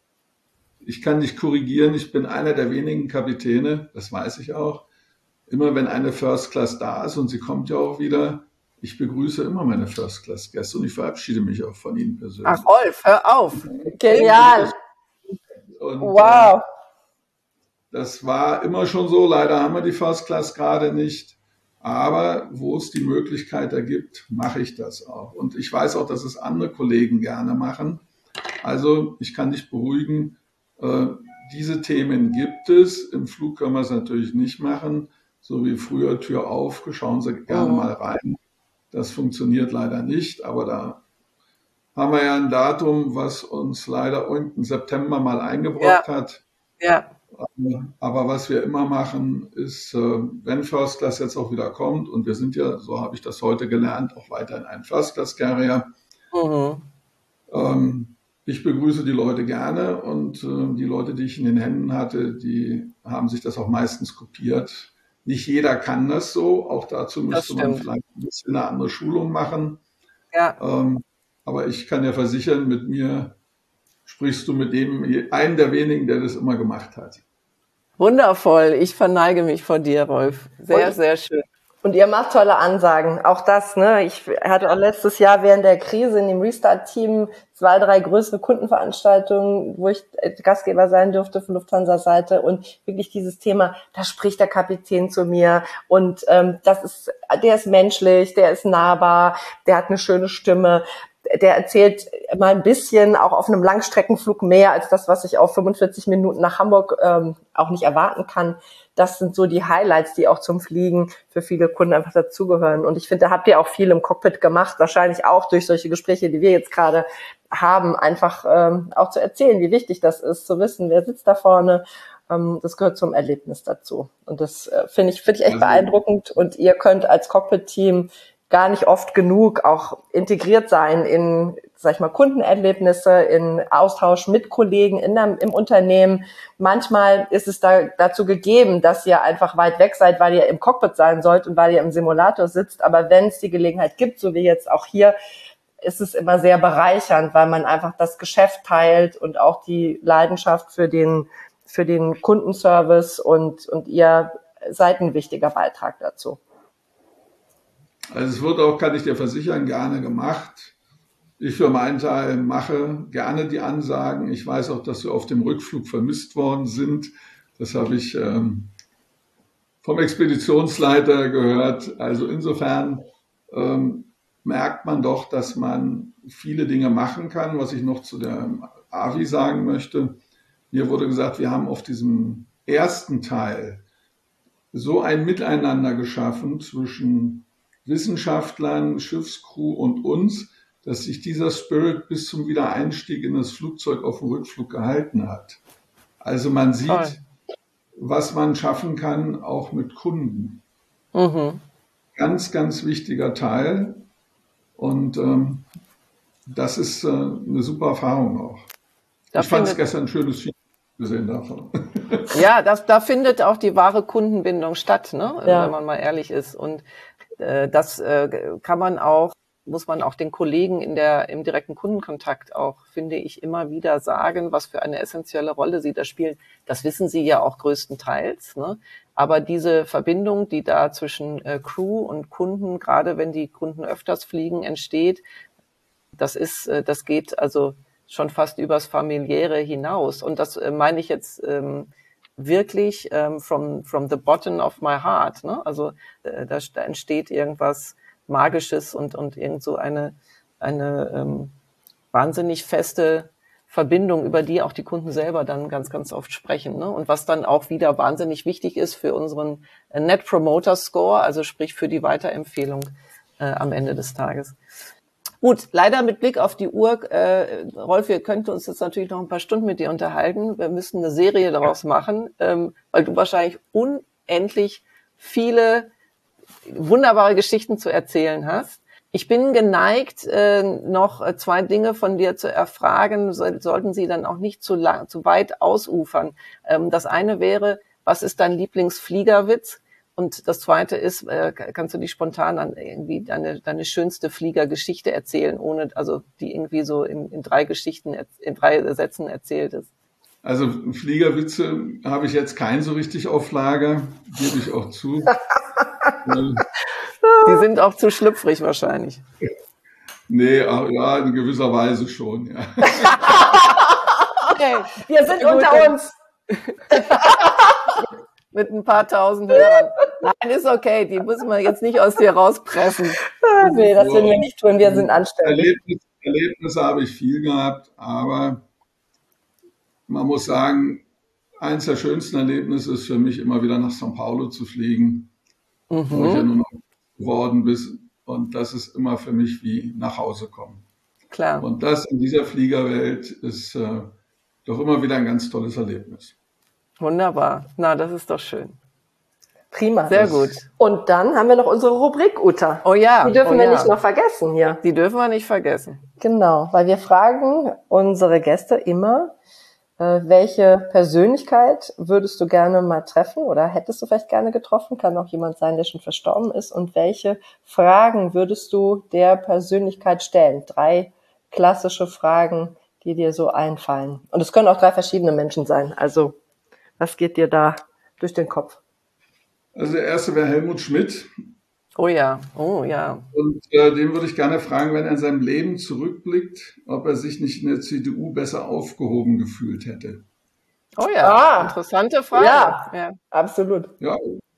Speaker 3: Ich kann dich korrigieren, ich bin einer der wenigen Kapitäne, das weiß ich auch. Immer wenn eine First-Class da ist, und sie kommt ja auch wieder, ich begrüße immer meine First-Class-Gäste und ich verabschiede mich auch von ihnen persönlich.
Speaker 1: Ach, Rolf, hör auf.
Speaker 2: Genial.
Speaker 3: Und,
Speaker 2: wow.
Speaker 3: Das war immer schon so. Leider haben wir die First Class gerade nicht. Aber wo es die Möglichkeit ergibt, mache ich das auch. Und ich weiß auch, dass es andere Kollegen gerne machen. Also ich kann dich beruhigen, diese Themen gibt es. Im Flug können wir es natürlich nicht machen. So wie früher, Tür auf, schauen Sie gerne mal rein. Das funktioniert leider nicht, aber da haben wir ja ein Datum, was uns leider irgendein September mal eingebrockt hat.
Speaker 1: Ja.
Speaker 3: Aber was wir immer machen, ist, wenn First Class jetzt auch wieder kommt, und wir sind ja, so habe ich das heute gelernt, auch weiterhin ein First Class Carrier. Ich begrüße die Leute gerne und die Leute, die ich in den Händen hatte, die haben sich das auch meistens kopiert. Nicht jeder kann das so, auch dazu müsste man vielleicht ein bisschen eine andere Schulung machen.
Speaker 1: Ja.
Speaker 3: Aber ich kann ja versichern, mit mir sprichst du mit einen der wenigen, der das immer gemacht hat.
Speaker 2: Wundervoll. Ich verneige mich vor dir, Rolf. Sehr, sehr schön. Und ihr macht tolle Ansagen. Auch das, ne? Ich hatte auch letztes Jahr während der Krise in dem Restart-Team 2, 3 größere Kundenveranstaltungen, wo ich Gastgeber sein durfte von Lufthansa-Seite, und wirklich dieses Thema, da spricht der Kapitän zu mir und der ist menschlich, der ist nahbar, der hat eine schöne Stimme. Der erzählt mal ein bisschen, auch auf einem Langstreckenflug, mehr als das, was ich auf 45 Minuten nach Hamburg auch nicht erwarten kann. Das sind so die Highlights, die auch zum Fliegen für viele Kunden einfach dazugehören. Und ich finde, da habt ihr auch viel im Cockpit gemacht, wahrscheinlich auch durch solche Gespräche, die wir jetzt gerade haben, einfach auch zu erzählen, wie wichtig das ist, zu wissen, wer sitzt da vorne. Das gehört zum Erlebnis dazu. Und das finde ich echt beeindruckend. Und ihr könnt als Cockpit-Team gar nicht oft genug auch integriert sein in, sag ich mal, Kundenerlebnisse, in Austausch mit Kollegen im Unternehmen. Manchmal ist es dazu gegeben, dass ihr einfach weit weg seid, weil ihr im Cockpit sein sollt und weil ihr im Simulator sitzt. Aber wenn es die Gelegenheit gibt, so wie jetzt auch hier, ist es immer sehr bereichernd, weil man einfach das Geschäft teilt und auch die Leidenschaft für den Kundenservice, und ihr seid ein wichtiger Beitrag dazu.
Speaker 3: Also es wird auch, kann ich dir versichern, gerne gemacht. Ich für meinen Teil mache gerne die Ansagen. Ich weiß auch, dass wir auf dem Rückflug vermisst worden sind. Das habe ich vom Expeditionsleiter gehört. Also insofern merkt man doch, dass man viele Dinge machen kann. Was ich noch zu der AVI sagen möchte, mir wurde gesagt, wir haben auf diesem ersten Teil so ein Miteinander geschaffen zwischen Wissenschaftlern, Schiffscrew und uns, dass sich dieser Spirit bis zum Wiedereinstieg in das Flugzeug auf dem Rückflug gehalten hat. Also man sieht, was man schaffen kann, auch mit Kunden. Ganz, ganz wichtiger Teil. Und das ist eine super Erfahrung auch. Ich fand es gestern ein schönes Feedback gesehen davon.
Speaker 1: Ja, da findet auch die wahre Kundenbindung statt, ne? Ja. Wenn man mal ehrlich ist. Und das muss man auch den Kollegen im direkten Kundenkontakt auch, finde ich, immer wieder sagen, was für eine essentielle Rolle sie da spielen. Das wissen sie ja auch größtenteils, ne? Aber diese Verbindung, die da zwischen Crew und Kunden, gerade wenn die Kunden öfters fliegen, entsteht, das geht also schon fast übers Familiäre hinaus. Und das meine ich jetzt wirklich from the bottom of my heart, ne? Also da entsteht irgendwas Magisches und irgend so eine wahnsinnig feste Verbindung, über die auch die Kunden selber dann ganz, ganz oft sprechen, ne? Und was dann auch wieder wahnsinnig wichtig ist für unseren Net Promoter Score, also sprich für die Weiterempfehlung am Ende des Tages. Gut, leider mit Blick auf die Uhr, Rolf, wir könnten uns jetzt natürlich noch ein paar Stunden mit dir unterhalten. Wir müssen eine Serie daraus machen, weil du wahrscheinlich unendlich viele wunderbare Geschichten zu erzählen hast. Ich bin geneigt, noch 2 Dinge von dir zu erfragen, sollten sie dann auch nicht zu weit ausufern. Das eine wäre, was ist dein Lieblingsfliegerwitz? Und das zweite ist, kannst du dich spontan an irgendwie deine schönste Fliegergeschichte erzählen, die irgendwie so in 3 Geschichten, in 3 Sätzen erzählt ist?
Speaker 3: Also Fliegerwitze habe ich jetzt keinen so richtig auf Lager, gebe ich auch zu.
Speaker 1: Die sind auch zu schlüpfrig wahrscheinlich.
Speaker 3: Nee, ja, in gewisser Weise schon, ja.
Speaker 2: Okay, wir sind unter uns.
Speaker 1: mit ein paar tausend Hörern. Nein, ist okay, die müssen wir jetzt nicht aus dir rauspressen.
Speaker 2: Nee, das würden wir nicht tun, wir sind anständig.
Speaker 3: Erlebnisse habe ich viel gehabt, aber man muss sagen, eins der schönsten Erlebnisse ist für mich immer wieder nach São Paulo zu fliegen, wo ich ja nun noch geworden bin. Und das ist immer für mich wie nach Hause kommen.
Speaker 1: Klar.
Speaker 3: Und das in dieser Fliegerwelt ist doch immer wieder ein ganz tolles Erlebnis.
Speaker 1: Wunderbar. Na, das ist doch schön.
Speaker 2: Prima.
Speaker 1: Sehr gut.
Speaker 2: Und dann haben wir noch unsere Rubrik, Uta.
Speaker 1: Oh ja.
Speaker 2: Die dürfen wir nicht noch vergessen hier.
Speaker 1: Die dürfen wir nicht vergessen.
Speaker 2: Genau, weil wir fragen unsere Gäste immer, welche Persönlichkeit würdest du gerne mal treffen oder hättest du vielleicht gerne getroffen? Kann auch jemand sein, der schon verstorben ist. Und welche Fragen würdest du der Persönlichkeit stellen? 3 klassische Fragen, die dir so einfallen. Und es können auch 3 verschiedene Menschen sein. Also, was geht dir da durch den Kopf?
Speaker 3: Also der erste wäre Helmut Schmidt.
Speaker 1: Oh ja, oh ja.
Speaker 3: Und den würde ich gerne fragen, wenn er in seinem Leben zurückblickt, ob er sich nicht in der CDU besser aufgehoben gefühlt hätte.
Speaker 1: Oh ja, interessante Frage.
Speaker 2: Ja, absolut.
Speaker 3: Ja,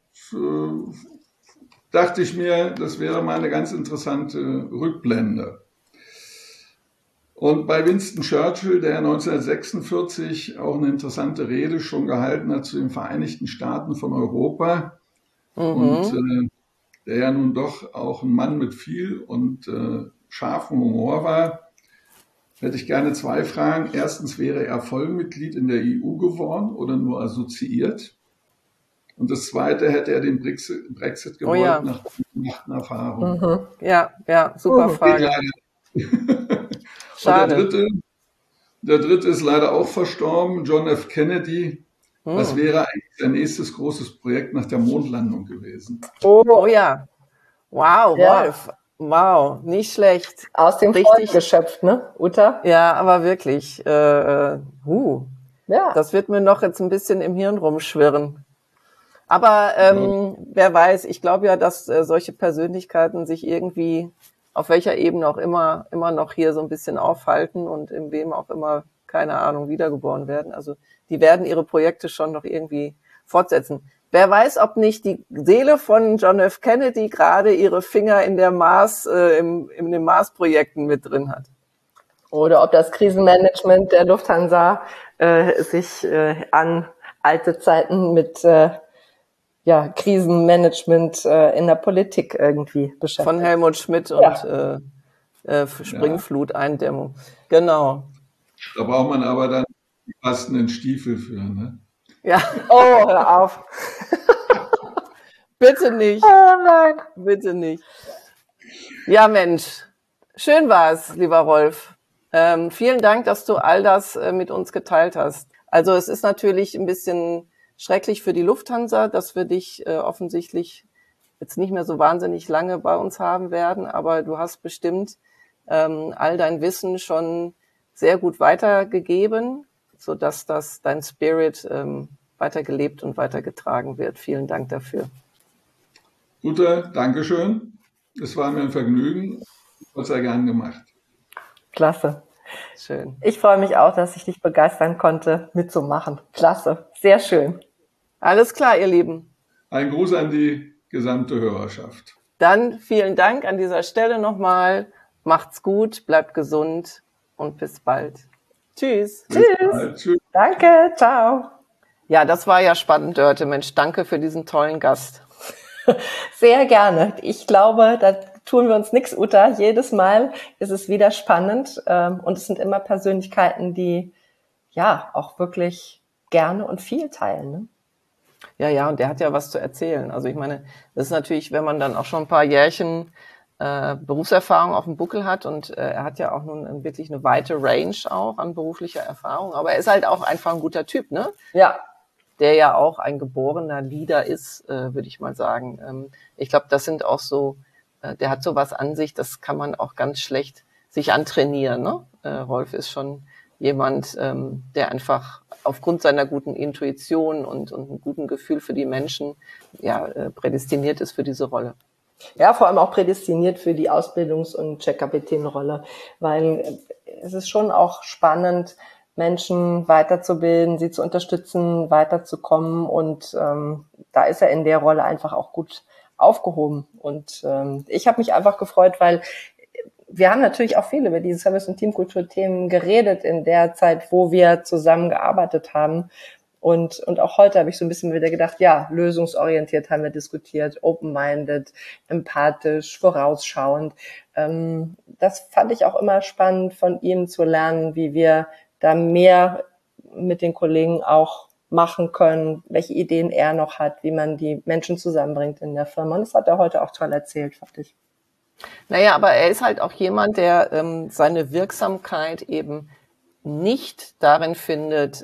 Speaker 3: dachte ich mir, das wäre mal eine ganz interessante Rückblende. Und bei Winston Churchill, der 1946 auch eine interessante Rede schon gehalten hat zu den Vereinigten Staaten von Europa und der ja nun doch auch ein Mann mit viel und scharfem Humor war, hätte ich gerne 2 Fragen. Erstens, wäre er Vollmitglied in der EU geworden oder nur assoziiert? Und das Zweite, hätte er den Brexit gewollt nach der Erfahrung?
Speaker 1: Ja, super Frage.
Speaker 3: Schade. Und der dritte ist leider auch verstorben, John F. Kennedy. Was wäre eigentlich sein nächstes großes Projekt nach der Mondlandung gewesen?
Speaker 1: Oh ja. Wow, ja. Wolf. Wow, nicht schlecht.
Speaker 2: Aus dem Volk geschöpft, ne, Uta?
Speaker 1: Ja, aber wirklich.
Speaker 2: Ja.
Speaker 1: Das wird mir noch jetzt ein bisschen im Hirn rumschwirren. Aber wer weiß, ich glaube ja, dass solche Persönlichkeiten sich irgendwie auf welcher Ebene auch immer noch hier so ein bisschen aufhalten und in wem auch immer, keine Ahnung, wiedergeboren werden. Also die werden ihre Projekte schon noch irgendwie fortsetzen. Wer weiß, ob nicht die Seele von John F. Kennedy gerade ihre Finger in der in den Mars-Projekten mit drin hat.
Speaker 2: Oder ob das Krisenmanagement der Lufthansa sich an alte Zeiten mit Krisenmanagement in der Politik irgendwie beschäftigt.
Speaker 1: Von Helmut Schmidt und Springflut-Eindämmung. Genau.
Speaker 3: Da braucht man aber dann die passenden Stiefel für, ne?
Speaker 1: Ja.
Speaker 2: Oh, hör auf.
Speaker 1: Bitte nicht.
Speaker 2: Oh nein.
Speaker 1: Bitte nicht. Ja, Mensch. Schön war's, lieber Rolf. Vielen Dank, dass du all das mit uns geteilt hast. Also es ist natürlich ein bisschen schrecklich für die Lufthansa, dass wir dich offensichtlich jetzt nicht mehr so wahnsinnig lange bei uns haben werden, aber du hast bestimmt all dein Wissen schon sehr gut weitergegeben, sodass dein Spirit weitergelebt und weitergetragen wird. Vielen Dank dafür.
Speaker 3: Uta, Dankeschön. Es war mir ein Vergnügen. Hat sehr gern gemacht.
Speaker 2: Klasse.
Speaker 1: Schön.
Speaker 2: Ich freue mich auch, dass ich dich begeistern konnte, mitzumachen. Klasse. Sehr schön.
Speaker 1: Alles klar, ihr Lieben.
Speaker 3: Ein Gruß an die gesamte Hörerschaft.
Speaker 1: Dann vielen Dank an dieser Stelle nochmal. Macht's gut, bleibt gesund und bis bald. Tschüss.
Speaker 2: Tschüss. Danke. Ciao.
Speaker 1: Ja, das war ja spannend, Dörte. Mensch, danke für diesen tollen Gast.
Speaker 2: Sehr gerne. Ich glaube, da tun wir uns nichts, Uta. Jedes Mal ist es wieder spannend. Und es sind immer Persönlichkeiten, die ja auch wirklich gerne und viel teilen. Ne?
Speaker 1: Ja, und der hat ja was zu erzählen. Also ich meine, das ist natürlich, wenn man dann auch schon ein paar Jährchen Berufserfahrung auf dem Buckel hat und er hat ja auch nun wirklich eine weite Range auch an beruflicher Erfahrung. Aber er ist halt auch einfach ein guter Typ, ne?
Speaker 2: Ja.
Speaker 1: Der ja auch ein geborener Leader ist, würde ich mal sagen. Ich glaube, das sind auch so, der hat sowas an sich, das kann man auch ganz schlecht sich antrainieren. Ne? Rolf ist schon jemand, der einfach aufgrund seiner guten Intuition und einem guten Gefühl für die Menschen prädestiniert ist für diese Rolle.
Speaker 2: Ja, vor allem auch prädestiniert für die Ausbildungs- und Chefkapitänrolle, weil es ist schon auch spannend, Menschen weiterzubilden, sie zu unterstützen, weiterzukommen. Und da ist er in der Rolle einfach auch gut aufgehoben. Und ich habe mich einfach gefreut, weil wir haben natürlich auch viel über diese Service- und Teamkultur-Themen geredet in der Zeit, wo wir zusammengearbeitet haben. Und auch heute habe ich so ein bisschen wieder gedacht, ja, lösungsorientiert haben wir diskutiert, open-minded, empathisch, vorausschauend. Das fand ich auch immer spannend, von ihm zu lernen, wie wir da mehr mit den Kollegen auch machen können, welche Ideen er noch hat, wie man die Menschen zusammenbringt in der Firma. Und das hat er heute auch toll erzählt, fand ich.
Speaker 1: Naja, aber er ist halt auch jemand, der seine Wirksamkeit eben nicht darin findet,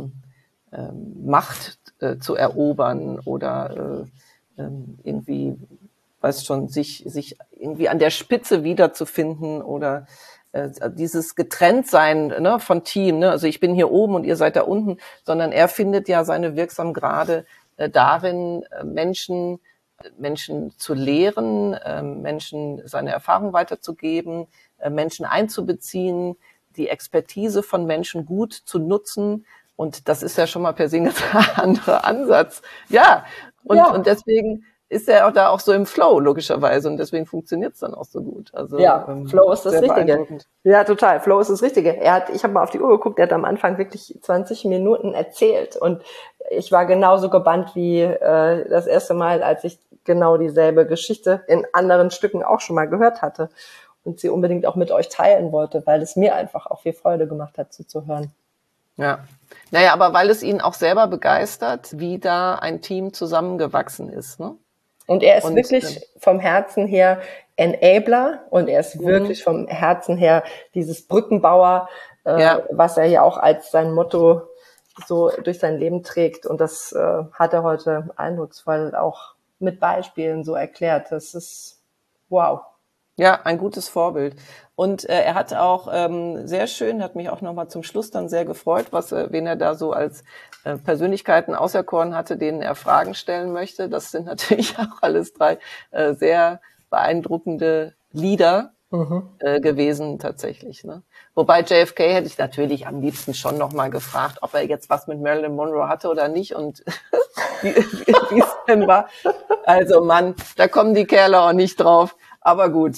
Speaker 1: Macht zu erobern oder irgendwie, weiß schon, sich irgendwie an der Spitze wiederzufinden oder dieses Getrenntsein, ne, von Team, ne? Also ich bin hier oben und ihr seid da unten, sondern er findet ja seine Wirksamkeit gerade darin, Menschen zu lehren, Menschen seine Erfahrung weiterzugeben, Menschen einzubeziehen, die Expertise von Menschen gut zu nutzen. Und das ist ja schon mal per se ein ganz anderer Ansatz. Ja, und deswegen ist er auch da auch so im Flow, logischerweise. Und deswegen funktioniert es dann auch so gut. Also,
Speaker 2: ja, Flow ist das Richtige. Ja, total. Flow ist das Richtige. Ich habe mal auf die Uhr geguckt, er hat am Anfang wirklich 20 Minuten erzählt. Und ich war genauso gebannt wie das erste Mal, als ich genau dieselbe Geschichte in anderen Stücken auch schon mal gehört hatte. Und sie unbedingt auch mit euch teilen wollte, weil es mir einfach auch viel Freude gemacht hat, zuzuhören.
Speaker 1: Ja, naja, aber weil es ihn auch selber begeistert, wie da ein Team zusammengewachsen ist, ne?
Speaker 2: Und er ist wirklich vom Herzen her Enabler und er ist wirklich vom Herzen her dieses Brückenbauer, was er ja auch als sein Motto so durch sein Leben trägt. Und das hat er heute eindrucksvoll auch mit Beispielen so erklärt. Das ist wow.
Speaker 1: Ja, ein gutes Vorbild. Und er hat auch sehr schön, hat mich auch nochmal zum Schluss dann sehr gefreut, wen er da so als Persönlichkeiten auserkoren hatte, denen er Fragen stellen möchte. Das sind natürlich auch alles 3 sehr beeindruckende Leader gewesen tatsächlich. Ne? Wobei JFK hätte ich natürlich am liebsten schon nochmal gefragt, ob er jetzt was mit Marilyn Monroe hatte oder nicht und wie es denn war. Also Mann, da kommen die Kerle auch nicht drauf. Aber gut.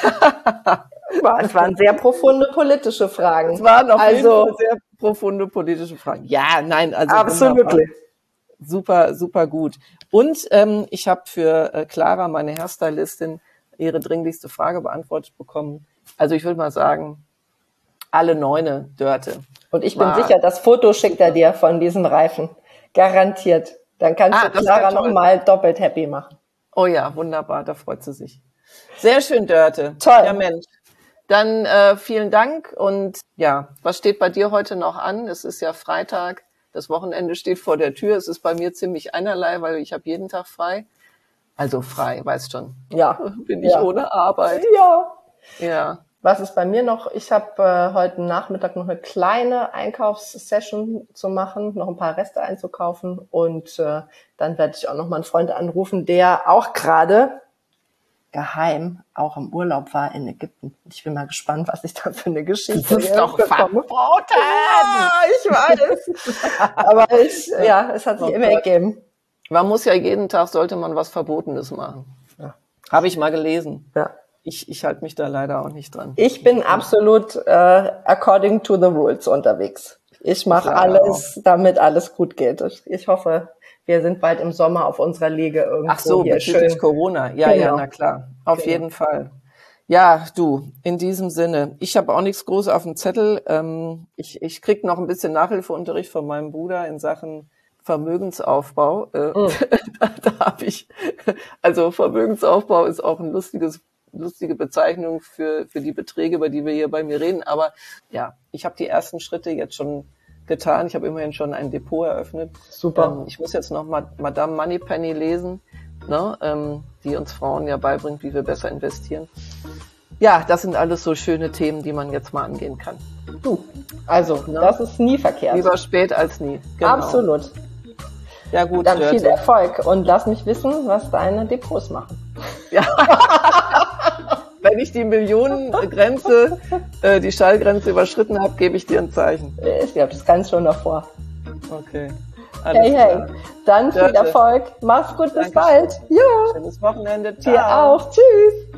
Speaker 2: Es waren sehr profunde politische Fragen.
Speaker 1: Es waren auf jeden Fall sehr profunde politische Fragen. Ja, nein, also
Speaker 2: absolut.
Speaker 1: Super, super gut. Und ich habe für Clara, meine Hairstylistin, ihre dringlichste Frage beantwortet bekommen. Also ich würde mal sagen, alle 9 Dörte.
Speaker 2: Und ich bin sicher, das Foto schickt er dir von diesem Reifen. Garantiert. Dann kannst du Clara nochmal doppelt happy machen.
Speaker 1: Oh ja, wunderbar, da freut sie sich. Sehr schön, Dörte.
Speaker 2: Toll.
Speaker 1: Ja, Mensch. Dann vielen Dank. Und ja, was steht bei dir heute noch an? Es ist ja Freitag. Das Wochenende steht vor der Tür. Es ist bei mir ziemlich einerlei, weil ich habe jeden Tag frei. Also frei, weißt schon.
Speaker 2: Ja.
Speaker 1: Bin ich ohne Arbeit. Ja.
Speaker 2: Was ist bei mir noch? Ich habe heute Nachmittag noch eine kleine Einkaufssession zu machen, noch ein paar Reste einzukaufen. Und dann werde ich auch noch mal einen Freund anrufen, der auch gerade geheim auch im Urlaub war in Ägypten. Ich bin mal gespannt, was ich da für eine Geschichte
Speaker 1: bekomme. Das ist doch verboten!
Speaker 2: Ja, ich weiß. Aber es hat sich immer ergeben.
Speaker 1: Man muss ja jeden Tag, sollte man was Verbotenes machen. Ja. Habe ich mal gelesen.
Speaker 2: Ja.
Speaker 1: Ich halte mich da leider auch nicht dran.
Speaker 2: Ich bin absolut according to the rules unterwegs. Ich mache alles, damit alles gut geht. Ich hoffe, wir sind bald im Sommer auf unserer Liege irgendwo.
Speaker 1: Ach so,
Speaker 2: hier
Speaker 1: bezüglich
Speaker 2: schön.
Speaker 1: Corona. Ja, genau. Ja, na klar. Auf jeden Fall. Ja, du, in diesem Sinne. Ich habe auch nichts Großes auf dem Zettel. Ich krieg noch ein bisschen Nachhilfeunterricht von meinem Bruder in Sachen Vermögensaufbau. Da habe ich, also Vermögensaufbau ist auch ein lustige Bezeichnung für die Beträge, über die wir hier bei mir reden. Aber ja, ich habe die ersten Schritte jetzt schon getan. Ich habe immerhin schon ein Depot eröffnet.
Speaker 2: Super.
Speaker 1: Ich muss jetzt noch Madame Moneypenny lesen, ne, die uns Frauen ja beibringt, wie wir besser investieren. Ja, das sind alles so schöne Themen, die man jetzt mal angehen kann.
Speaker 2: Also, das ist nie verkehrt.
Speaker 1: Lieber spät als nie.
Speaker 2: Genau. Absolut.
Speaker 1: Ja gut.
Speaker 2: Dann viel Erfolg und lass mich wissen, was deine Depots machen.
Speaker 1: Ja. wenn ich die Millionengrenze, die Schallgrenze überschritten habe, gebe ich dir ein Zeichen.
Speaker 2: Ich glaube, das kann schon noch vor.
Speaker 1: Okay.
Speaker 2: Hey. Dann viel Erfolg. Mach's gut, bis bald.
Speaker 1: Ja. Schönes Wochenende. Ciao.
Speaker 2: Dir auch. Tschüss.